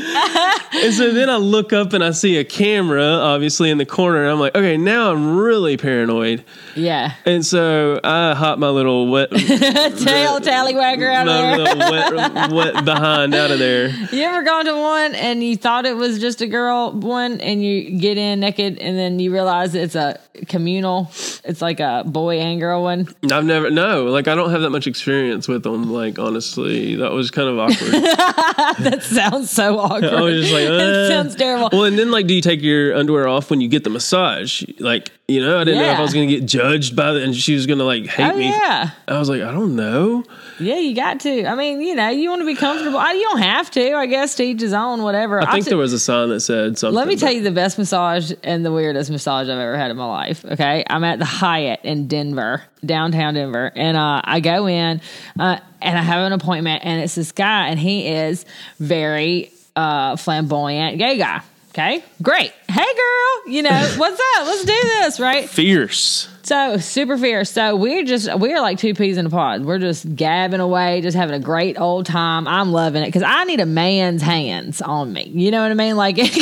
And so then I look up and I see a camera, obviously, in the corner. And I'm like, okay, now I'm really paranoid. Yeah. And so I hop my little wet, Tail tallywagger out my of there. little wet, wet behind out of there. You ever gone to one and you thought it was just a girl one and you get in naked and then you realize it's a communal, it's like a boy and girl one? I've never, no, like I don't have that much experience with them. Like, honestly, that was kind of awkward. That sounds so awkward. I was just like, That uh. sounds terrible. Well, and then like, do you take your underwear off when you get the massage? Like, you know, I didn't know if Yeah. I was going to get judged by the, and she was going to like hate Oh, me. yeah. I was like, I don't know. Yeah, you got to. I mean, you know, you want to be comfortable. I- You don't have to. I guess to each his own, whatever. I think there was a sign that said something. Let me tell but- you the best massage and the weirdest massage I've ever had in my life. Okay. I'm at the Hyatt in Denver, downtown Denver. And uh, I go in uh, and I have an appointment, and it's this guy, and he is very uh, flamboyant gay guy. Okay. Great. Hey, girl. You know, what's up? Let's do this. Right. Fierce. So super fierce. So we're just we're like two peas in a pod. We're just gabbing away, just having a great old time. I'm loving it because I need a man's hands on me. You know what I mean? Like Colin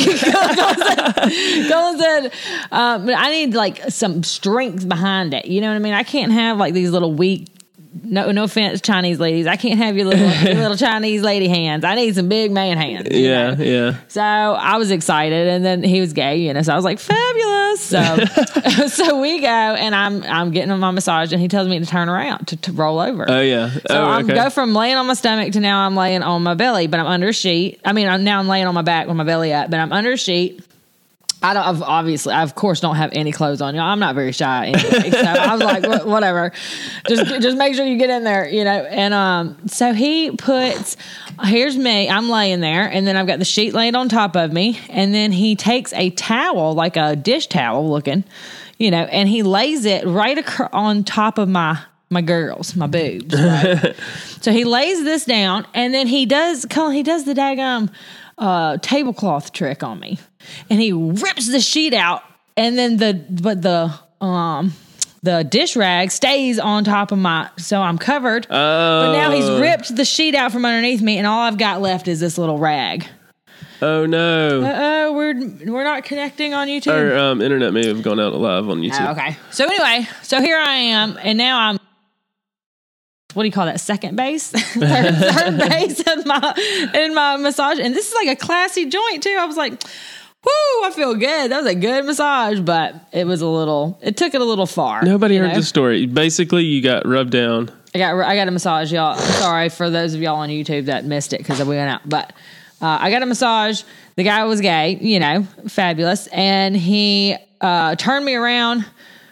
said, Colin said um, I need like some strength behind it. You know what I mean? I can't have like these little weak. No, no offense, Chinese ladies. I can't have your little your little Chinese lady hands. I need some big man hands. Yeah, know? yeah. So I was excited, and then he was gay, you know. So I was like, fabulous. So, so we go, and I'm I'm getting him my massage, and he tells me to turn around to, to roll over. Oh yeah. So oh, I'm okay. go from laying on my stomach to now I'm laying on my belly, but I'm under a sheet. I mean, I'm, now I'm laying on my back with my belly up, but I'm under a sheet. I don't, I've obviously, I of course don't have any clothes on. You know, I'm not very shy anyway. So I was like, whatever, just, just make sure you get in there, you know? And, um, so he puts, here's me, I'm laying there, and then I've got the sheet laid on top of me. And then he takes a towel, like a dish towel looking, you know, and he lays it right ac- on top of my, my girls, my boobs. Right? So he lays this down, and then he does, Colin, he does the daggum, uh, tablecloth trick on me. And he rips the sheet out, and then the but the um the dish rag stays on top of my, so I'm covered. Oh. But now he's ripped the sheet out from underneath me, and all I've got left is this little rag. Oh no. Uh oh, we're we're not connecting on YouTube. Our um, internet may have gone out live on YouTube. Oh, okay. So anyway, so here I am, and now I'm. What do you call that? Second base, third, third base in my in my massage, and this is like a classy joint too. I was like, whoo, I feel good. That was a good massage, but it was a little, it took it a little far. Nobody heard know? the story. Basically, you got rubbed down. I got, I got a massage, y'all. I'm sorry for those of y'all on YouTube that missed it because we went out, but uh, I got a massage. The guy was gay, you know, fabulous. And he uh, turned me around.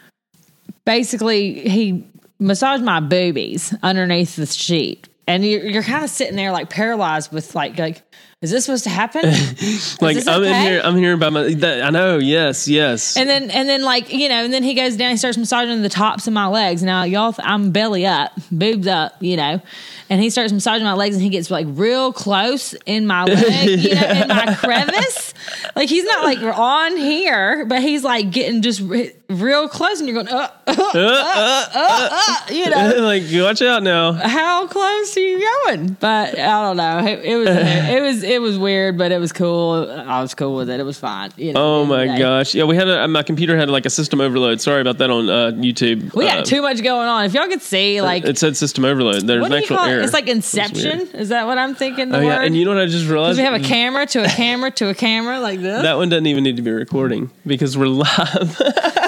Basically, he massaged my boobies underneath the sheet. And you're, you're kind of sitting there like paralyzed with like, like, is this supposed to happen? Like I'm okay? in here, I'm here by my. That, I know, yes, yes. And then, and then, like you know, and then he goes down. He starts massaging the tops of my legs. Now, y'all, I'm belly up, boobs up, you know. And he starts massaging my legs, and he gets like real close in my leg, you know, in my crevice. Like he's not like on here, but he's like getting just re- real close, and you're going, uh, uh, uh, uh, uh, uh, you know, like watch out now. How close are you going? But I don't know. It, it was, it was, it was weird, but it was cool. I was cool with it. It was fine. You know, Oh my gosh! Yeah, we had a, my computer had like a system overload. Sorry about that on uh, YouTube. We got uh, too much going on. If y'all could see, like, it said system overload. There's what an do you actual call it? error. It's like Inception. It's Is that what I'm thinking? The oh word? yeah, and you know what I just realized? We have a camera to a camera to a camera like this. That one doesn't even need to be recording because we're live.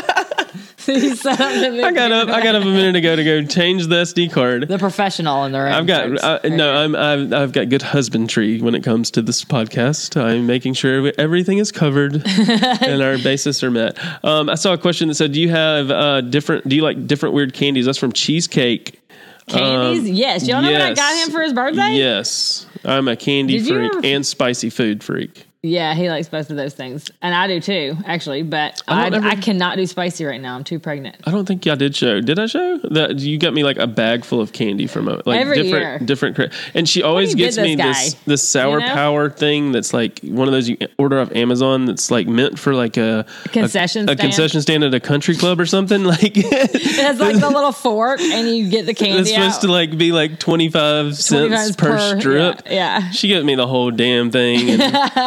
You set up the I got up. I got up a minute ago to go change the S D card. The professional in the room. I've got folks. uh, no. I'm I've, I've got good husbandry when it comes to this podcast. I'm making sure everything is covered and our bases are met. Um, I saw a question that said, "Do you have uh, different? Do you like different weird candies?" That's from Cheesecake. Candies? Um, yes. Y'all know what I yes. got him for his birthday? Yes, I'm a candy Did you freak ever- and spicy food freak. Yeah, he likes both of those things, and I do too, actually. But I I, don't I, ever- cannot do spicy right now. I'm too pregnant. I don't think I did show. Did I show that you got me like a bag full of candy from a like Every different year. different cra- and she always do you gets get me this this guy? this sour You know? power thing that's like one of those you order off Amazon that's like meant for like a Concession a, a stand? concession stand at a country club or something like It has like the little fork, and you get the candy it's supposed out. to like be like twenty-five cents per, per- strip. yeah, yeah. She gave me the whole damn thing.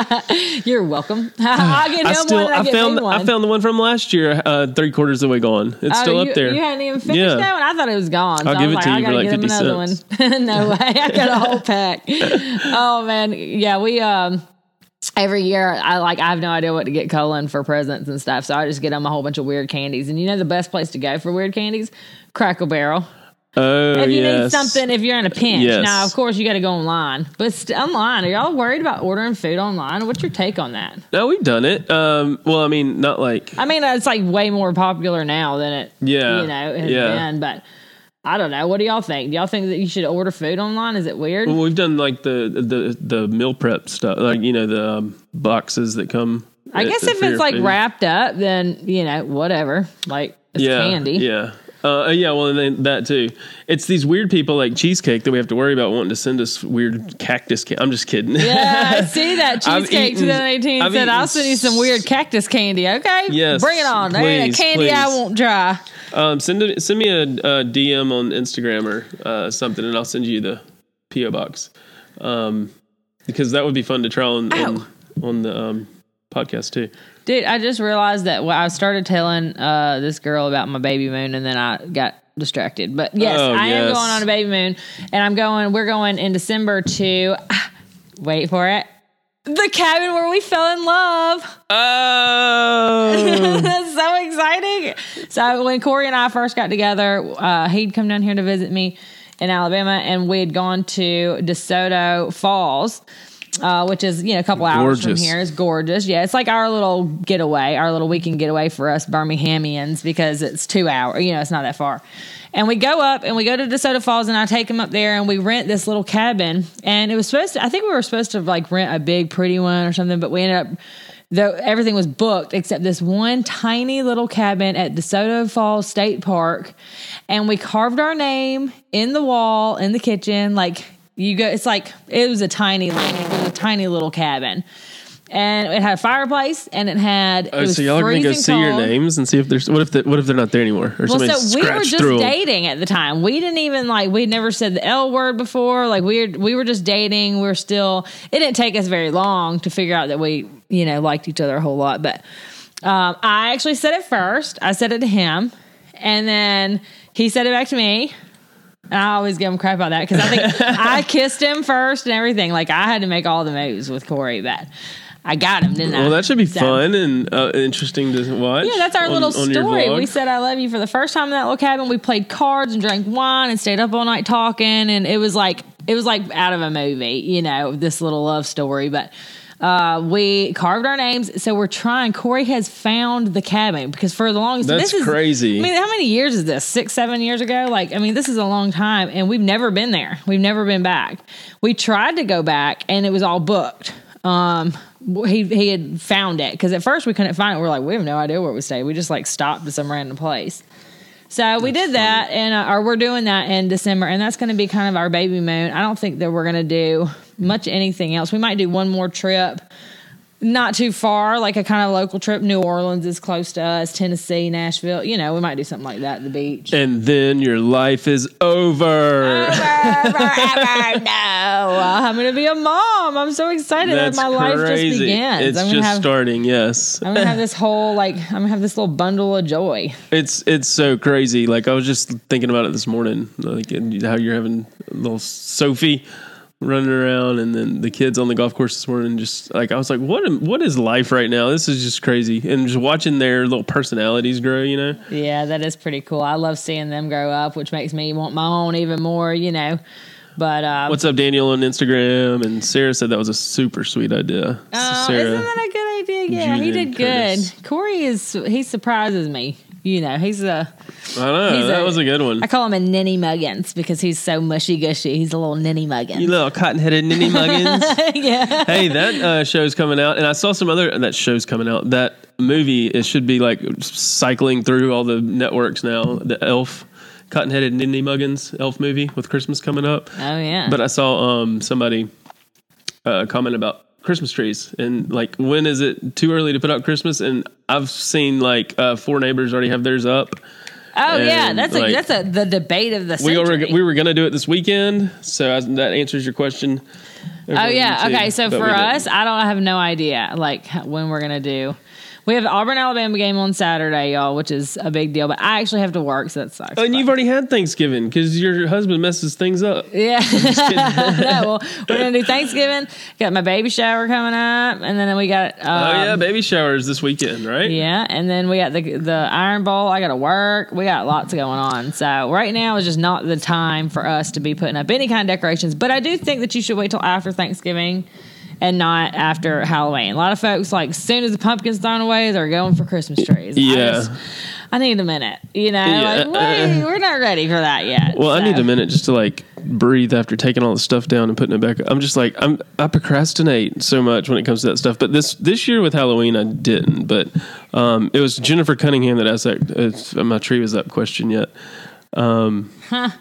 And You're welcome. I'll get him I still one. And I, I get found me one. I found the one from last year, uh, three quarters of the way gone. It's Oh, still you, up there. You hadn't even finished Yeah. that one? I thought it was gone. So I'll I give was it to like, you I for gotta like get him fifty another cents. one. No way. I got a whole pack. Oh man. Yeah, we um every year I like I have no idea what to get Colin for presents and stuff. So I just get him a whole bunch of weird candies. And you know the best place to go for weird candies? Crackle Barrel. Oh, If you yes. need something, if you're in a pinch. Yes. Now, of course, you got to go online. But st- online, are y'all worried about ordering food online? What's your take on that? No, we've done it. Um, well, I mean, not like I mean, it's like way more popular now than it, Yeah. you know, has Yeah. been. But I don't know. What do y'all think? Do y'all think that you should order food online? Is it weird? well, we've done like the the the meal prep stuff, like you know the um, boxes that come. I guess if for your it's like food. wrapped up, then you know, whatever. Like it's yeah, candy. Yeah. Uh, yeah, well, and then that too. It's these weird people like Cheesecake that we have to worry about wanting to send us weird cactus. Ca- I'm just kidding. Yeah, I see that I've Cheesecake eaten- twenty eighteen I've said, eaten "I'll send you some weird cactus candy." Okay, Yes, bring it on. There ain't a please, candy I please. won't try. Um, send it, send me a, a D M on Instagram or uh, something, and I'll send you the P O box. Um, because that would be fun to try on on, on the um, podcast too. Dude, I just realized that well, I started telling uh, this girl about my baby moon, and then I got distracted. But yes, oh, I yes. am going on a baby moon, and I'm going. We're going in December to wait for it. The cabin where we fell in love. Oh, that's so exciting! So when Corey and I first got together, uh, he'd come down here to visit me in Alabama, and we had gone to DeSoto Falls. Uh, which is, you know, a couple hours gorgeous. from here. It's gorgeous. Yeah, it's like our little getaway, our little weekend getaway for us Birminghamians because it's two hours. You know, it's not that far. And we go up and we go to DeSoto Falls and I take them up there and we rent this little cabin. And it was supposed to, I think we were supposed to like rent a big, pretty one or something, but we ended up, though everything was booked except this one tiny little cabin at DeSoto Falls State Park. And we carved our name in the wall, in the kitchen, like, You go. It's like it was a tiny, it was a tiny little cabin, and it had a fireplace, and it had. It oh, was so y'all are gonna go freezing see your cold. names and see if there's what if the, what if they're not there anymore or Well, somebody so we were scratched just through 'em? dating at the time. We didn't even like. We'd never said the L word before. Like we were, we were just dating. We were still. It didn't take us very long to figure out that we, you know, liked each other a whole lot. But um, I actually said it first. I said it to him, and then he said it back to me. And I always give him crap about that because I think I kissed him first and everything. Like I had to make all the moves with Corey, but I got him, didn't I? Well, that should be So, fun and uh, interesting to watch. Yeah, that's our on, little on your story. vlog. We said I love you for the first time in that little cabin. We played cards and drank wine and stayed up all night talking, and it was like it was like out of a movie, you know, this little love story. But uh, we carved our names, so we're trying. Corey has found the cabin because for the longest, That's this is crazy. I mean, how many years is this? Six, seven years ago? Like, I mean, this is a long time, and we've never been there. We've never been back. We tried to go back, and it was all booked. Um, he he had found it because at first we couldn't find it. We're like, we have no idea where we stayed. We just like stopped at some random place. So we did that, and uh, or we're doing that in December, and that's going to be kind of our baby moon. I don't think that we're going to do much anything else. We might do one more trip, not too far, like a kind of local trip. New Orleans is close to us, Tennessee, Nashville. You know, we might do something like that at the beach. And then your life is over. Over, forever, no. I'm going to be a mom. I'm so excited That's that my life just crazy. begins. It's I'm gonna just have, starting. Yes, I'm going to have this whole, like, I'm going to have this little bundle of joy. it's it's so crazy. Like I was just thinking about it this morning, like and how you're having little Sophie running around, and then the kids on the golf course this morning. Just like I was like, what am- what is life right now? This is just crazy, and just watching their little personalities grow. You know, Yeah, that is pretty cool. I love seeing them grow up, which makes me want my own even more, you know. But uh, what's up, Daniel on Instagram? And Sarah said that was a super sweet idea. oh, Sarah, isn't that a good idea? Yeah, he Julian did good. Curtis. Corey is he surprises me. You know, he's a I know he's that a- was a good one. I call him a ninny muggins because he's so mushy gushy. He's a little ninny muggins. You little cotton-headed ninny muggins. yeah. Hey, that uh, show's coming out, and I saw some other. That show's coming out. That movie, it should be like cycling through all the networks now. The Elf, cotton-headed ninny muggins Elf movie with Christmas coming up. Oh yeah. But I saw um, somebody uh, comment about Christmas trees and like when is it too early to put out Christmas? And I've seen like uh, four neighbors already have theirs up. oh yeah, and, that's like, a that's a the debate of the We century. were we were gonna do it this weekend, so I, that answers your question. Oh yeah. Everyone Okay. too, So but for we didn't. us, I don't I have no idea like h- when we're gonna do. We have the Auburn, Alabama game on Saturday, y'all, which is a big deal. But I actually have to work, so that sucks. Oh, and you've already had Thanksgiving because your husband messes things up. Yeah. no, well, we're gonna do Thanksgiving. Got my baby shower coming up, and then we got. Um, Oh yeah, baby showers this weekend, right? Yeah, and then we got the the Iron Bowl. I got to work. We got lots going on. So right now is just not the time for us to be putting up any kind of decorations. But I do think that you should wait till after Thanksgiving and not after Halloween. A lot of folks, like, as soon as the pumpkin's thrown away, they're going for Christmas trees. I, Yeah. just- I need a minute. You know, Yeah, like, wait, we're not ready for that yet. Well, I So- need a minute just to like breathe after taking all the stuff down and putting it back. I'm just like I'm I procrastinate so much when it comes to that stuff. But this this year with Halloween, I didn't. But um, it was Jennifer Cunningham that asked that. If my tree was up question yet. Um,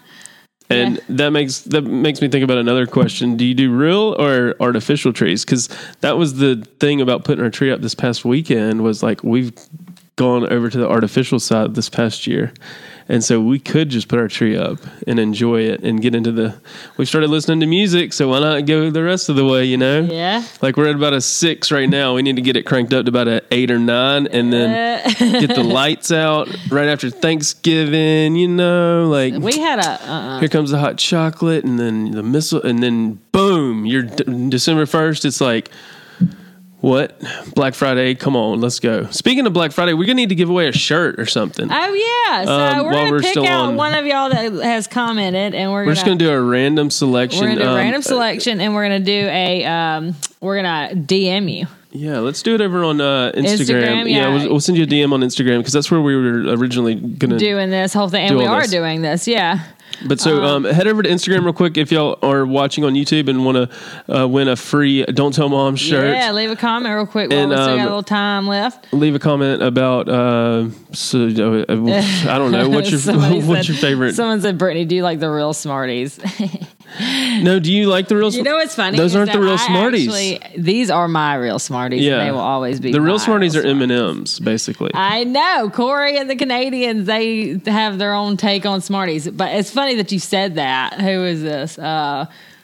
And Yeah. that makes that makes me think about another question. Do you do real or artificial trees? Because that was the thing about putting our tree up this past weekend was like we've gone over to the artificial side this past year. And so we could just put our tree up and enjoy it and get into the, we started listening to music, so why not go the rest of the way, you know? Yeah. Like we're at about a six right now. We need to get it cranked up to about an eight or nine and then get the lights out right after Thanksgiving, you know? Like We had a, uh-uh. here comes the hot chocolate and then the missile and then boom, you're D- December first. It's like, what? Black Friday? Come on, let's go. Speaking of Black Friday, we're going to need to give away a shirt or something. Oh, yeah. So Um, we're while going we're to pick still out on- one of y'all that has commented, and we're, We're just going to do a random selection. We're going to do a um, random selection, and we're going to do a, um, we're going to D M you. Yeah, let's do it over on uh, Instagram. Instagram, yeah. we'll, we'll send you a D M on Instagram because that's where we were originally going to. Doing this whole thing, and do we all are this. doing this, yeah. But so um, head over to Instagram real quick if y'all are watching on YouTube and want to uh, win a free Don't Tell Mom shirt. Yeah, leave a comment real quick while And, we still got um, a little time left. Leave a comment about uh, so, uh, I don't know what's your Somebody what's said- your favorite. Someone said, Brittany, do you like the real Smarties? No, do you like the real? You know what's funny? Those is aren't the that real I Smarties. Actually, these are my real Smarties. Yeah, And they will always be the real my Smarties are real M and M's basically. I know. Corey and the Canadians, they have their own take on Smarties. But it's funny that you said that. Who is this? Uh,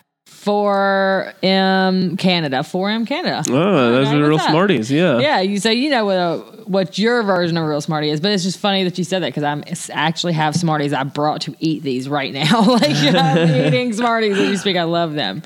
four M Canada. four M Canada. Oh, those Okay, are the real what's up? Smarties. Yeah. Yeah, you so you know what a, what your version of a real Smartie is, but it's just funny that you said that because I'm it's actually have Smarties I brought to eat these right now. Like I'm eating Smarties as you speak. I love them.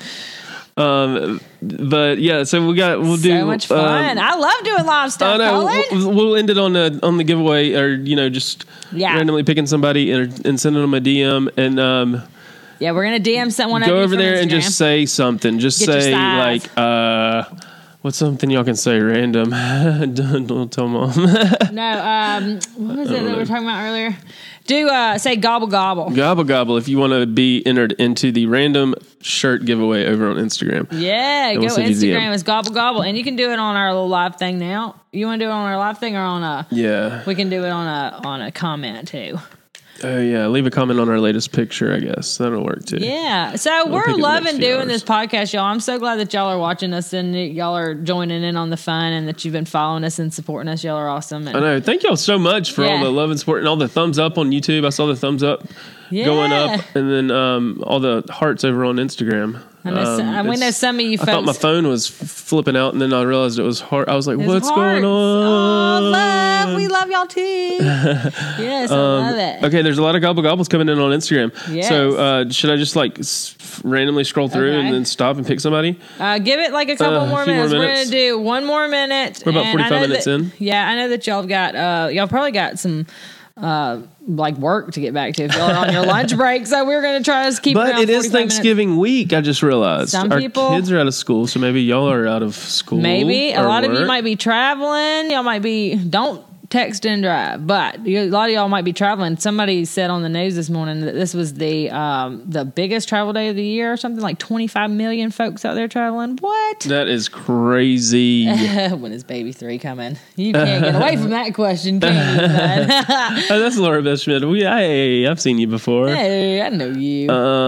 Um, but yeah, so we got we'll do So much fun. Um, I love doing live I stuff, know. Colin. We'll, we'll end it on the on the giveaway, or you know, just Yeah. randomly picking somebody and, and sending them a D M, and um, Yeah, we're gonna D M someone. go of you over from there and Instagram. just say something. Just Get your say size. like, uh, what's something y'all can say random? don't, don't tell mom. No, um, what was it that we were talking about earlier? Do uh, say gobble gobble. Gobble gobble if you want to be entered into the random shirt giveaway over on Instagram. Yeah, And go we'll send you the D M. Instagram is gobble gobble, and you can do it on our little live thing now. You want to do it on our live thing or on a? Yeah. We can do it on a on a comment too. Oh yeah. Leave a comment on our latest picture. I guess that'll work too. Yeah, so I'll we're pick it the loving next few doing hours. this podcast, y'all. I'm so glad that y'all are watching us and that y'all are joining in on the fun and that you've been following us and supporting us. Y'all are awesome. And I know. Thank y'all so much for all Yeah. the love and support and all the thumbs up on YouTube. I saw the thumbs up Yeah. going up, and then um, all the hearts over on Instagram. I know some- Um, we know it's- some of you I thought my folks- phone was f- flipping out, and then I realized it was heart. I was like, It's "What's hearts. going on?" Oh, love. We love y'all too. Yes, I love it. Um, Okay, there's a lot of gobble gobbles coming in on Instagram. Yes. So uh, should I just like s- randomly scroll through Okay. and then stop and pick somebody? Uh, give it like a couple Uh, a more few more minutes. We're minutes. gonna do one more minute. We're about and I forty-five know minutes that- in. Yeah, I know that y'all have got uh, y'all probably got some uh, like work to get back to if y'all are on your lunch break. So we're gonna try to keep. But around it is forty-five minutes. Thanksgiving week. I just realized Some our people- kids are out of school, so maybe y'all are out of school. Maybe a or lot of you work. might be traveling. Y'all might be don't text and drive, but you, a lot of y'all might be traveling. Somebody said on the news this morning that this was the um, the biggest travel day of the year, or something like twenty-five million folks out there traveling. What? That is crazy. When is baby three coming? You can't get away from that question, can you? bud? Oh, that's Laura Beth Schmidt. We, I, I've seen you before. Hey, I know you.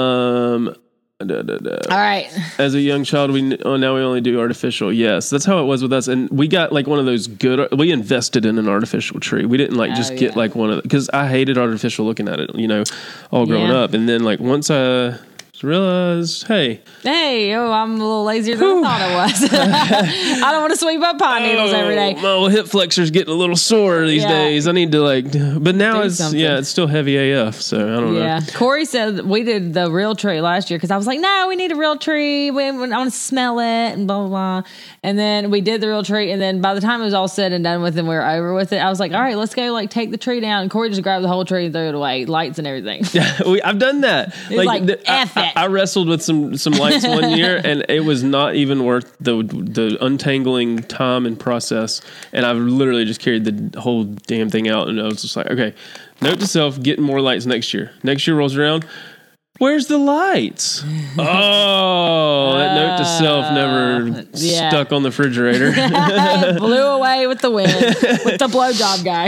Um, da, da, da. All right. As a young child, we oh now we only do artificial. Yes, that's how it was with us, and we got like one of those good. We invested in an artificial tree. We didn't like just Oh, get yeah. like one of because I hated artificial looking at it. You know, all growing Yeah. up, and then like once I realized, hey, Hey, oh, I'm a little lazier than I thought I was. I don't want to sweep up pine needles every day. oh, my little hip flexor's getting a little sore these Yeah. days. I need to like, but now Do it's something. yeah, it's still heavy A F. So I don't Yeah, know. Corey said that we did the real tree last year because I was like, no, we need a real tree. We, I want to smell it and blah, blah, blah. And then we did the real tree. And then by the time it was all said and done with and we were over with it, I was like, all right, let's go like take the tree down. And Corey just grabbed the whole tree and threw it away, lights and everything. we, I've done that. like, the- I- F I, it. I wrestled with some some lights one year, and it was not even worth the the untangling time and process. And I've literally just carried the whole damn thing out, and I was just like, okay, note to self: getting more lights next year. Next year rolls around. Where's the lights? Oh, that note to self never yeah. stuck on the refrigerator. It blew away with the wind with the blowjob guy.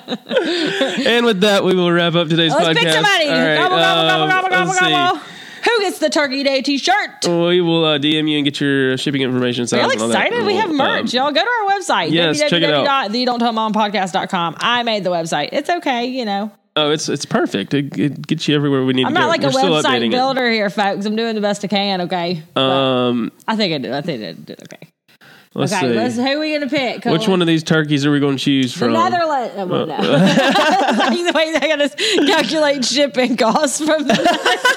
And with that, we will wrap up today's Let's podcast. pick somebody. All right, Gobble, gobble, um, gobble, gobble, let's gobble, see. gobble. Who Who gets the Turkey Day t-shirt? We will uh, D M you and get your shipping information. We're excited. We have merch. Um, Y'all go to our website. Yes, check it out. the don't tell mom podcast dot com. I made the website. It's okay, you know. Oh, it's it's perfect. It, it gets you everywhere we need I'm to go. not like We're a still website updating builder here, folks. I'm doing the best I can, okay? it. Um, I think I did. I think I did okay. let's okay, see. let's, who are we going to pick? Colin? Which one of these turkeys are we going to choose The from? Netherlands. Oh, well, no. Like the way they got to calculate shipping costs from the.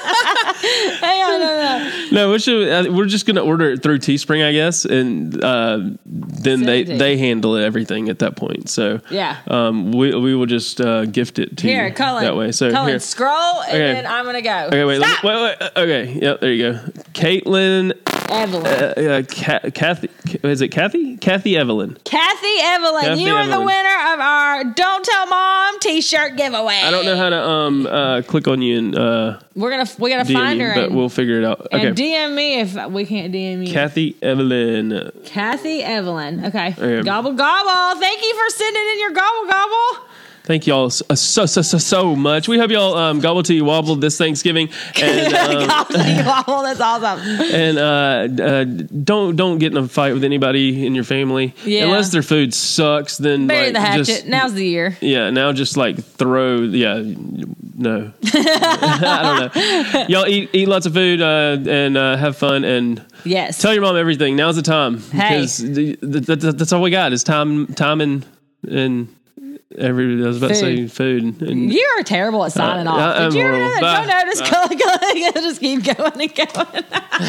Hang on, no, no. No, we should, uh, we're just going to order it through Teespring, I guess, and uh, then they, they handle everything at that point. So yeah, um, we we will just uh, gift it to here, you Cullen, that way. So Cullen, here. scroll, and Okay. then I'm going to go. Okay, wait, Stop! let me, wait, wait, okay, yep, there you go. Caitlin, Evelyn. uh, uh, Ca- Kathy, is it Kathy? Kathy Evelyn. Kathy Evelyn, Kathy you are the Evelyn. winner of our Don't Tell Mom t-shirt giveaway. I don't know how to um uh, click on you and uh, We're gonna we gotta D M find you, her but and, we'll figure it out. and Okay, D M me if we can't D M you. Kathy Evelyn. Kathy Evelyn. Okay. Okay. Gobble gobble. Thank you for sending in your gobble gobble. Thank y'all so so so so, so much. We hope y'all um, gobble till you wobble this Thanksgiving, and um, Gobble till you wobble. That's awesome. and uh, uh, don't don't get in a fight with anybody in your family Yeah. unless their food sucks. Then Bury like, the hatchet. just, Now's the year. yeah, now just like throw yeah no I don't know. Y'all eat eat lots of food uh, and uh, have fun and Yes. tell your mom everything. Now's the time Hey. because the, the, the, that's all we got is time time and and. Every, I was about Food. to say food. And, You are terrible at signing Uh, off. I- I'm Did you ever know horrible. that? Bye. Don't notice. Go, go, just keep going and going.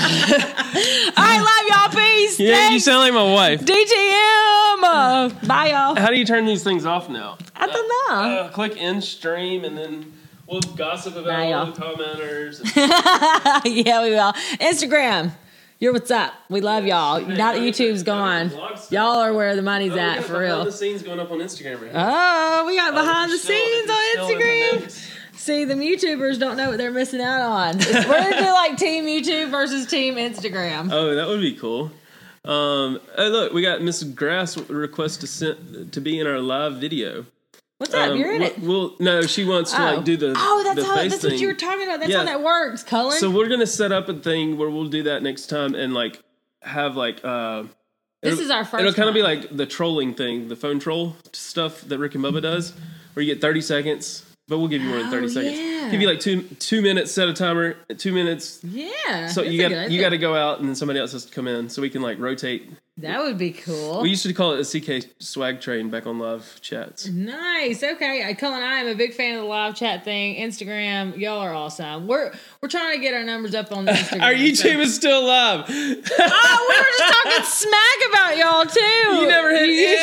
All right, love y'all. Peace. yeah, you Thanks. sound like my wife. D T M. Uh, bye, y'all. How do you turn these things off now? I don't know. Uh, click in stream and then we'll gossip about Bye, all y'all. the commenters. Yeah, we will. Instagram. You're what's up. We love y'all. Now that YouTube's gone, y'all are where the money's Oh, at for real. Behind the scenes going up on Instagram right now. Oh, we got behind Oh, the still- scenes on still in the Instagram. notes. See, the YouTubers don't know what they're missing out on. It's- We're gonna do like Team YouTube versus Team Instagram. Oh, that would be cool. Um, hey, look, we got Missus Grass request to send, to be in our live video. What's up? Um, You're in we'll, it. We'll, no, she wants to Oh. like do the Oh, that's the how. face That's thing. what you were talking about. That's Yeah. how that works, Cullen. So we're gonna set up a thing where we'll do that next time and like have like uh This it'll- is our first It'll kind of be time. like the trolling thing, the phone troll stuff that Rick and Bubba does, where you get thirty seconds, but we'll give you more than thirty Oh, seconds. yeah. Give you like two two minutes, set a timer, two minutes. yeah. So that's you a got good you idea. got to go out and then somebody else has to come in, so we can like rotate. That would be cool. We used to call it a C K swag train back on live chats. Nice. Okay, I- Cullen, I am a big fan of the live chat thing. Instagram, y'all are awesome. We're we're trying to get our numbers up on the Instagram. Our YouTube so- is still live. Oh, we were just talking smack about y'all too. You never hit